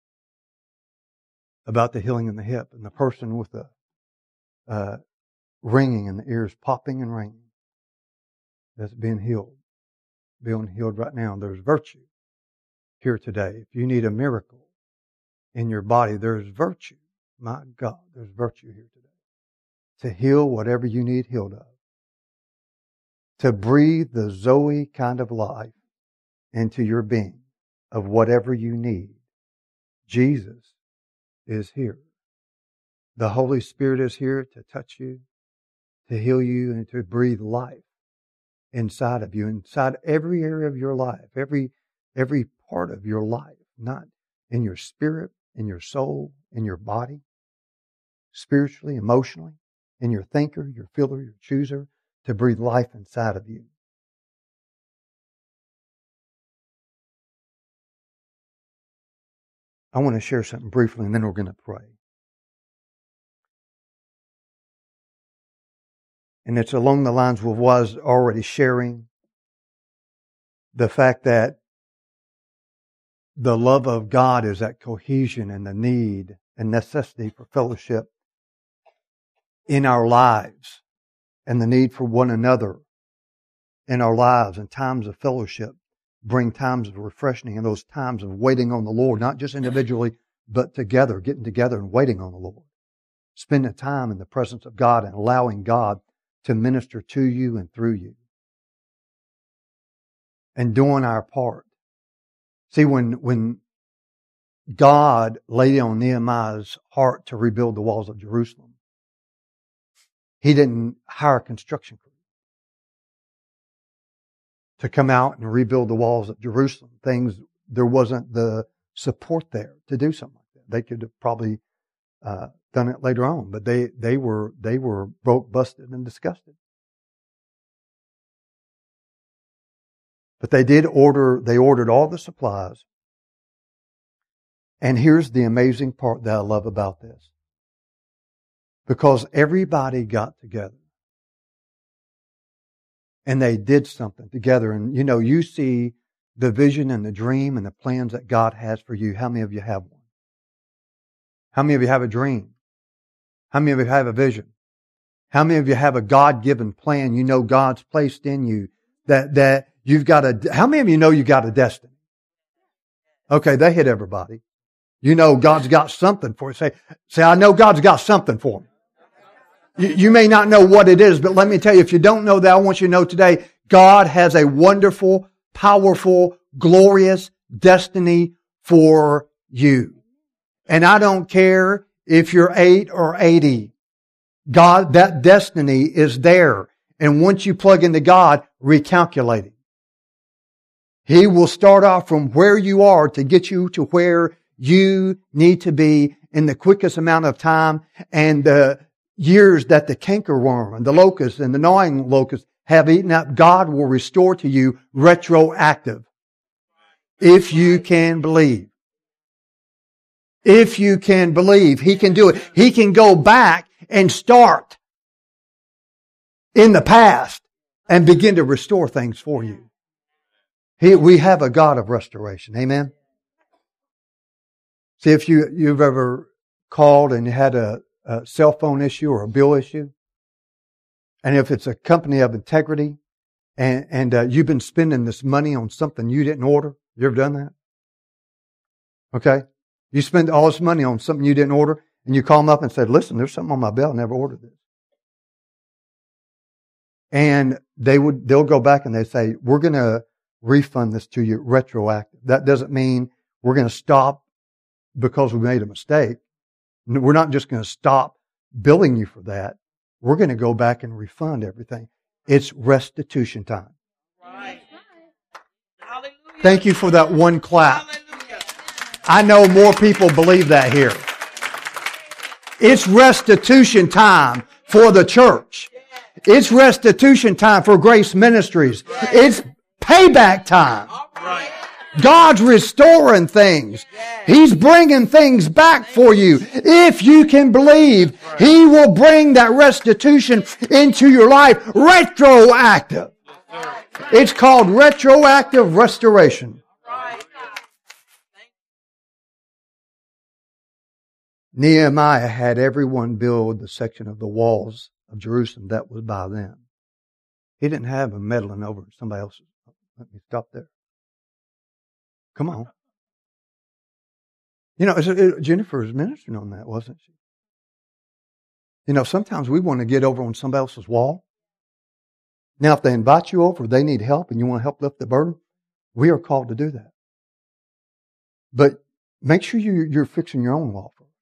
[SPEAKER 1] about the healing in the hip and the person with the uh, ringing in the ears, popping and ringing, that's being healed. Being healed right now. There's virtue here today. If you need a miracle in your body, there's virtue. My God, there's virtue here today. To heal whatever you need healed of. To breathe the Zoe kind of life into your being of whatever you need. Jesus is here. The Holy Spirit is here to touch you, to heal you, and to breathe life inside of you, inside every area of your life, every every part of your life, not in your spirit, in your soul, in your body, spiritually, emotionally, in your thinker, your feeler, your chooser, to breathe life inside of you. I want to share something briefly, and then we're going to pray. And it's along the lines of what I was already sharing. The fact that the love of God is that cohesion and the need and necessity for fellowship in our lives, and the need for one another in our lives, and times of fellowship bring times of refreshing and those times of waiting on the Lord, not just individually, but together, getting together and waiting on the Lord. Spending time in the presence of God and allowing God to minister to you and through you. And doing our part. See, when, when God laid on Nehemiah's heart to rebuild the walls of Jerusalem, he didn't hire a construction crew to come out and rebuild the walls of Jerusalem. Things, there wasn't the support there to do something like that. They could have probably uh, done it later on, but they, they were, they were broke, busted, and disgusted. But they did order, they ordered all the supplies. And here's the amazing part that I love about this. Because everybody got together. And they did something together. And you know, you see the vision and the dream and the plans that God has for you. How many of you have one? How many of you have a dream? How many of you have a vision? How many of you have a God-given plan you know God's placed in you that, that you've got a, how many of you know you got a destiny? Okay, they hit everybody. You know God's got something for you. Say, say, I know God's got something for me. You, you may not know what it is, but let me tell you, if you don't know that, I want you to know today, God has a wonderful, powerful, glorious destiny for you. And I don't care if you're eight or eighty. God, that destiny is there. And once you plug into God, recalculate it. He will start off from where you are to get you to where you need to be in the quickest amount of time. And the years that the cankerworm and the locust and the gnawing locust have eaten up, God will restore to you retroactive. If you can believe. If you can believe, He can do it. He can go back and start in the past and begin to restore things for you. He, we have a God of restoration. Amen. See, if you, you've ever called and you had a, a cell phone issue or a bill issue, and if it's a company of integrity and, and uh, you've been spending this money on something you didn't order, you ever done that? Okay. You spend all this money on something you didn't order, and you call them up and say, listen, there's something on my bill. I never ordered this. And they would, they'll go back and they say, we're going to refund this to you retroactive. That doesn't mean we're going to stop because we made a mistake. We're not just going to stop billing you for that. We're going to go back and refund everything. It's restitution time.
[SPEAKER 4] Right.
[SPEAKER 1] Thank you for that one clap. I know more people believe that here. It's restitution time for the church. It's restitution time for Grace Ministries. It's payback time. God's restoring things. He's bringing things back for you. If you can believe, He will bring that restitution into your life. Retroactive. It's called retroactive restoration. Nehemiah had everyone build the section of the walls of Jerusalem that was by them. He didn't have them meddling over somebody else's. Let me stop there. Come on. You know, it, Jennifer was ministering on that, wasn't she? You know, sometimes we want to get over on somebody else's wall. Now, if they invite you over, they need help, and you want to help lift the burden, we are called to do that. But make sure you, you're fixing your own wall first.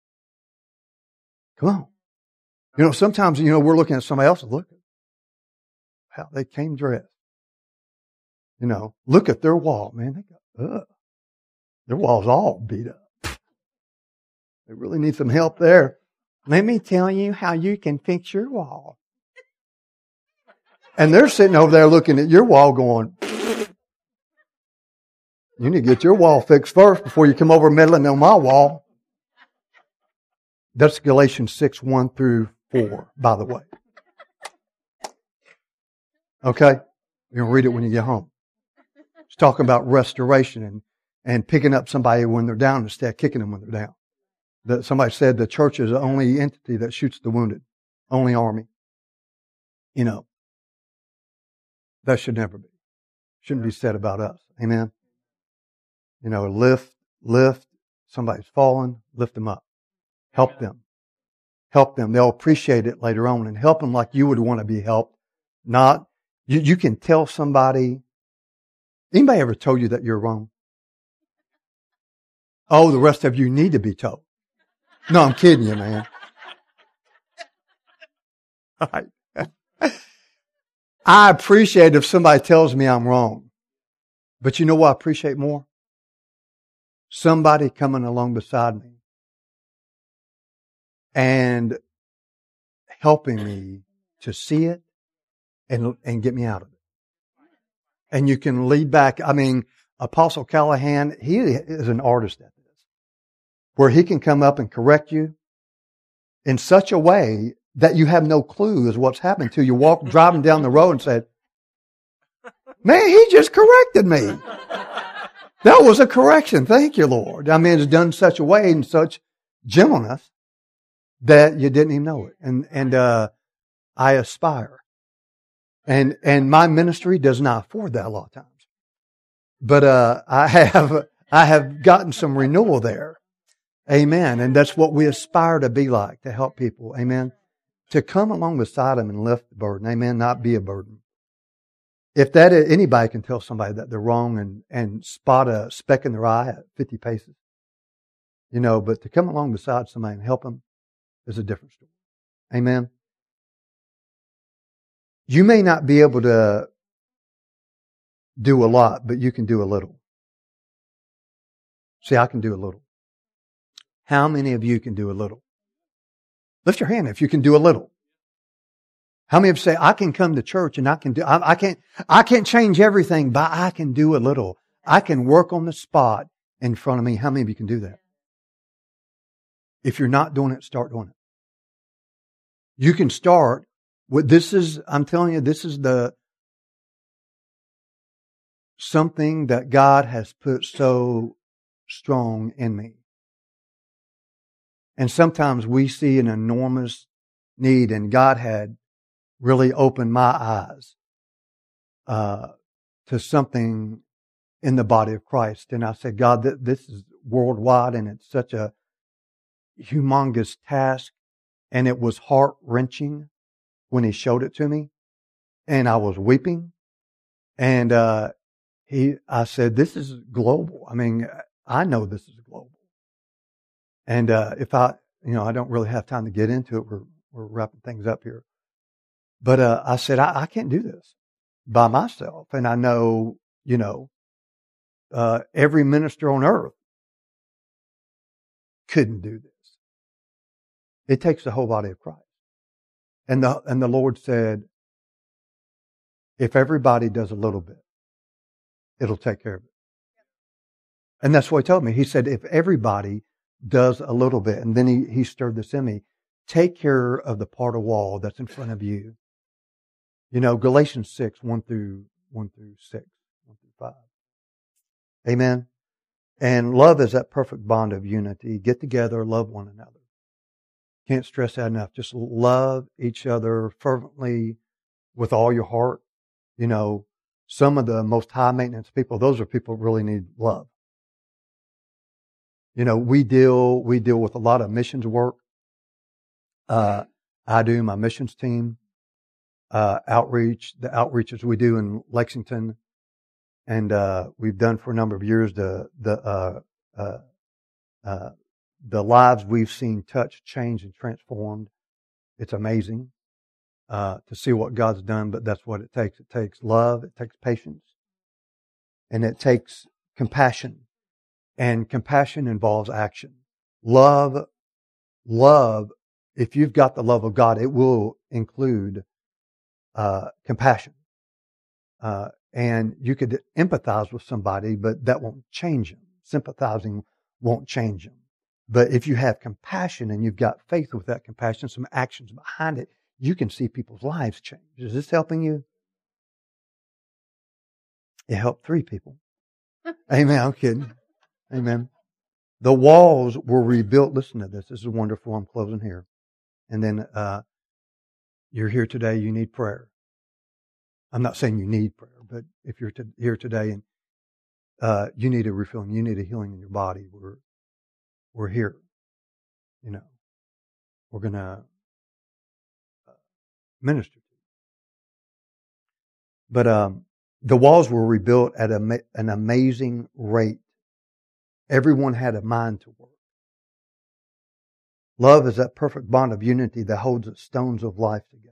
[SPEAKER 1] Come on. You know, sometimes, you know, we're looking at somebody else and look at how they came dressed. You know, look at their wall, man. They got, ugh. Their wall's all beat up. They really need some help there. Let me tell you how you can fix your wall. And they're sitting over there looking at your wall going, you need to get your wall fixed first before you come over meddling on my wall. That's Galatians six, one through four, by the way. Okay? You're going to read it when you get home. It's talking about restoration and, and picking up somebody when they're down instead of kicking them when they're down. That somebody said the church is the only entity that shoots the wounded. Only army. You know. That should never be. Shouldn't be said about us. Amen? You know, lift, lift. Somebody's fallen, lift them up. Help them. Help them. They'll appreciate it later on, and help them like you would want to be helped. Not, you, you can tell somebody. Anybody ever told you that you're wrong? Oh, the rest of you need to be told. No, I'm kidding you, man. All right. I appreciate if somebody tells me I'm wrong. But you know what I appreciate more? Somebody coming along beside me and helping me to see it and, and get me out of it. And you can lead back. I mean, Apostle Callahan, he is an artist at this, where he can come up and correct you in such a way that you have no clue as what's happened to you. Walk driving down the road and said, man, he just corrected me. That was a correction. Thank you, Lord. I mean, it's done in such a way and such gentleness that you didn't even know it. And, and, uh, I aspire. And, and my ministry does not afford that a lot of times. But, uh, I have, I have gotten some renewal there. Amen. And that's what we aspire to be like, to help people. Amen. To come along beside them and lift the burden. Amen. Not be a burden. If that is, anybody can tell somebody that they're wrong and, and spot a speck in their eye at fifty paces. You know, but to come along beside somebody and help them is a different story. Amen. You may not be able to do a lot, but you can do a little. See, I can do a little. How many of you can do a little? Lift your hand if you can do a little. How many of you say, I can come to church and I can do, I, I can't, I can't change everything, but I can do a little. I can work on the spot in front of me. How many of you can do that? If you're not doing it, start doing it. You can start with, this is, I'm telling you, this is the, something that God has put so strong in me. And sometimes we see an enormous need, and God had really opened my eyes uh, to something in the body of Christ. And I said, God, th- this is worldwide, and it's such a humongous task. And it was heart-wrenching when He showed it to me. And I was weeping. And uh, he, I said, this is global. I mean, I know this is global. And uh, if I, you know, I don't really have time to get into it. We're we're wrapping things up here. But uh, I said, I, I can't do this by myself. And I know, you know, uh, every minister on earth couldn't do this. It takes the whole body of Christ. And the, and the Lord said, if everybody does a little bit, it'll take care of it. And that's what He told me. He said, if everybody does a little bit, and then he, he stirred this in me, take care of the part of wall that's in front of you. You know, Galatians six, one through, one through six, one through five. Amen. And love is that perfect bond of unity. Get together, love one another. Can't stress that enough. Just love each other fervently with all your heart. You know, some of the most high maintenance people, those are people who really need love. You know, we deal, we deal with a lot of missions work. Uh, I do, my missions team, uh, outreach, the outreaches we do in Lexington. And, uh, we've done for a number of years the, the, uh, uh, uh, the lives we've seen touched, changed, and transformed. It's amazing, uh, to see what God's done, but that's what it takes. It takes love, it takes patience, and it takes compassion. And compassion involves action. Love, love, if you've got the love of God, it will include, uh, compassion. Uh, and you could empathize with somebody, but that won't change them. Sympathizing won't change them. But if you have compassion and you've got faith with that compassion, some actions behind it, you can see people's lives change. Is this helping you? It helped three people. Amen. I'm kidding. Amen. The walls were rebuilt. Listen to this. This is wonderful. I'm closing here. And then uh, you're here today. You need prayer. I'm not saying you need prayer, but if you're to, here today and uh, you need a refilling, you need a healing in your body, we're we're here. You know, we're going to uh, minister to you. But um, the walls were rebuilt at a, an amazing rate. Everyone had a mind to work. Love is that perfect bond of unity that holds the stones of life together.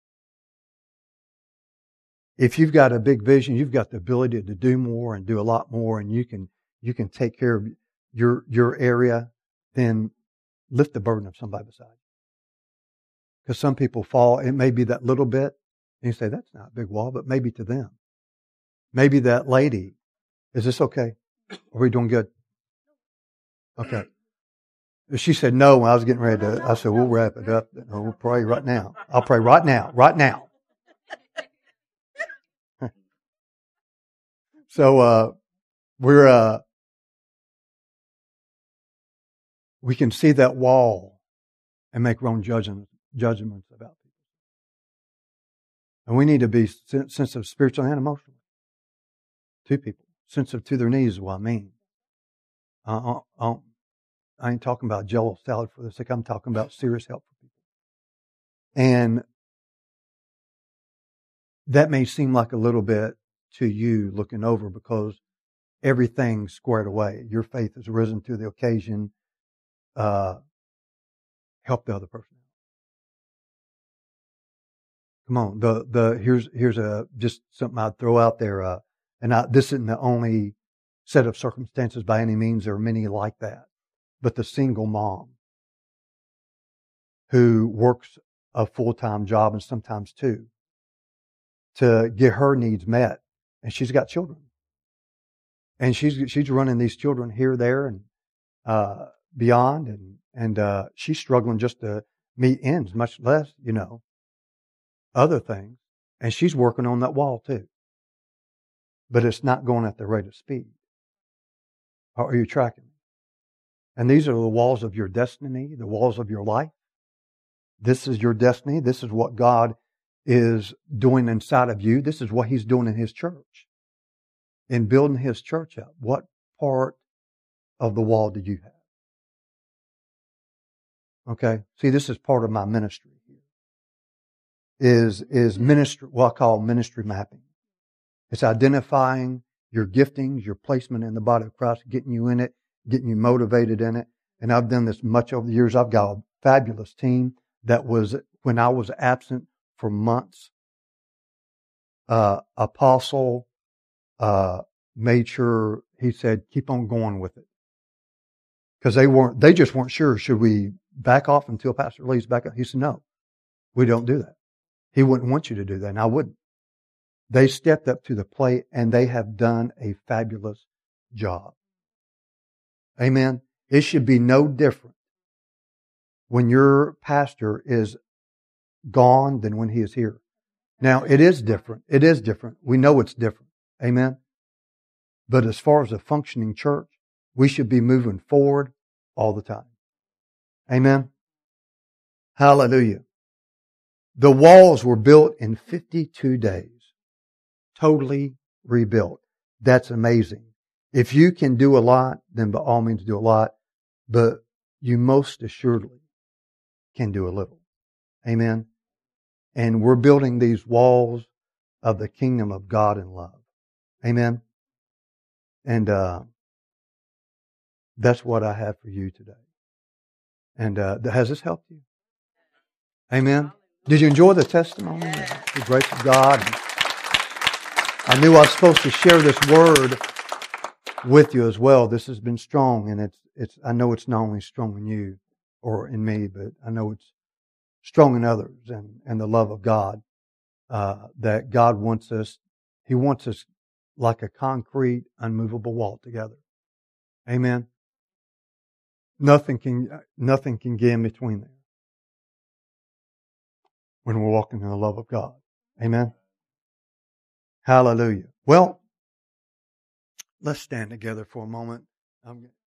[SPEAKER 1] If you've got a big vision, you've got the ability to do more and do a lot more, and you can you can take care of your your area, then lift the burden of somebody beside you. Because some people fall, it may be that little bit, and you say, that's not a big wall, but maybe to them. Maybe that lady, is this okay? Are we doing good? Okay. She said no when I was getting ready to, I said, we'll wrap it up. We'll pray right now. I'll pray right now, right now. So, uh, we're, uh, we can see that wall and make wrong judgments, judgments about people. And we need to be sensitive spiritually and emotionally to people. Sensitive to their needs is what I mean. Uh, uh, I ain't talking about Jello salad for the sick. I'm talking about serious help for people. And that may seem like a little bit to you looking over because everything's squared away. Your faith has risen to the occasion. Uh, help the other person. Come on. The, the, here's, here's a, just something I'd throw out there. Uh, and I, this isn't the only set of circumstances by any means. There are many like that. But the single mom who works a full-time job and sometimes two to get her needs met. And she's got children. And she's, she's running these children here, there, and, uh, beyond. And, and, uh, she's struggling just to meet ends, much less, you know, other things. And she's working on that wall too. But it's not going at the rate of speed. Are you tracking? And these are the walls of your destiny, the walls of your life. This is your destiny. This is what God is doing inside of you. This is what He's doing in His church. In building His church up. What part of the wall do you have? Okay. See, this is part of my ministry here. Is, is ministry, what I call ministry mapping. It's identifying your giftings, your placement in the body of Christ, getting you in it, getting you motivated in it. And I've done this much over the years. I've got a fabulous team that was, when I was absent for months, uh, Apostle, uh, made sure he said, keep on going with it. Because they weren't, they just weren't sure, should we back off until Pastor Lee's back up? He said, no, we don't do that. He wouldn't want you to do that, and I wouldn't. They stepped up to the plate, and they have done a fabulous job. Amen. It should be no different when your pastor is gone than when he is here. Now, it is different. It is different. We know it's different. Amen. But as far as a functioning church, we should be moving forward all the time. Amen. Hallelujah. The walls were built in fifty-two days. Totally rebuilt. That's amazing. If you can do a lot, then by all means do a lot. But you most assuredly can do a little. Amen. And we're building these walls of the kingdom of God in love. Amen. And uh, that's what I have for you today. And uh, has this helped you? Amen. Did you enjoy the testimony? The grace of God. I knew I was supposed to share this word with you as well. This has been strong, and it's it's. I know it's not only strong in you or in me, but I know it's strong in others, and and the love of God uh, that God wants us. He wants us like a concrete, unmovable wall together. Amen. Nothing can nothing can get in between there when we're walking in the love of God. Amen. Hallelujah. Well, let's stand together for a moment. I'm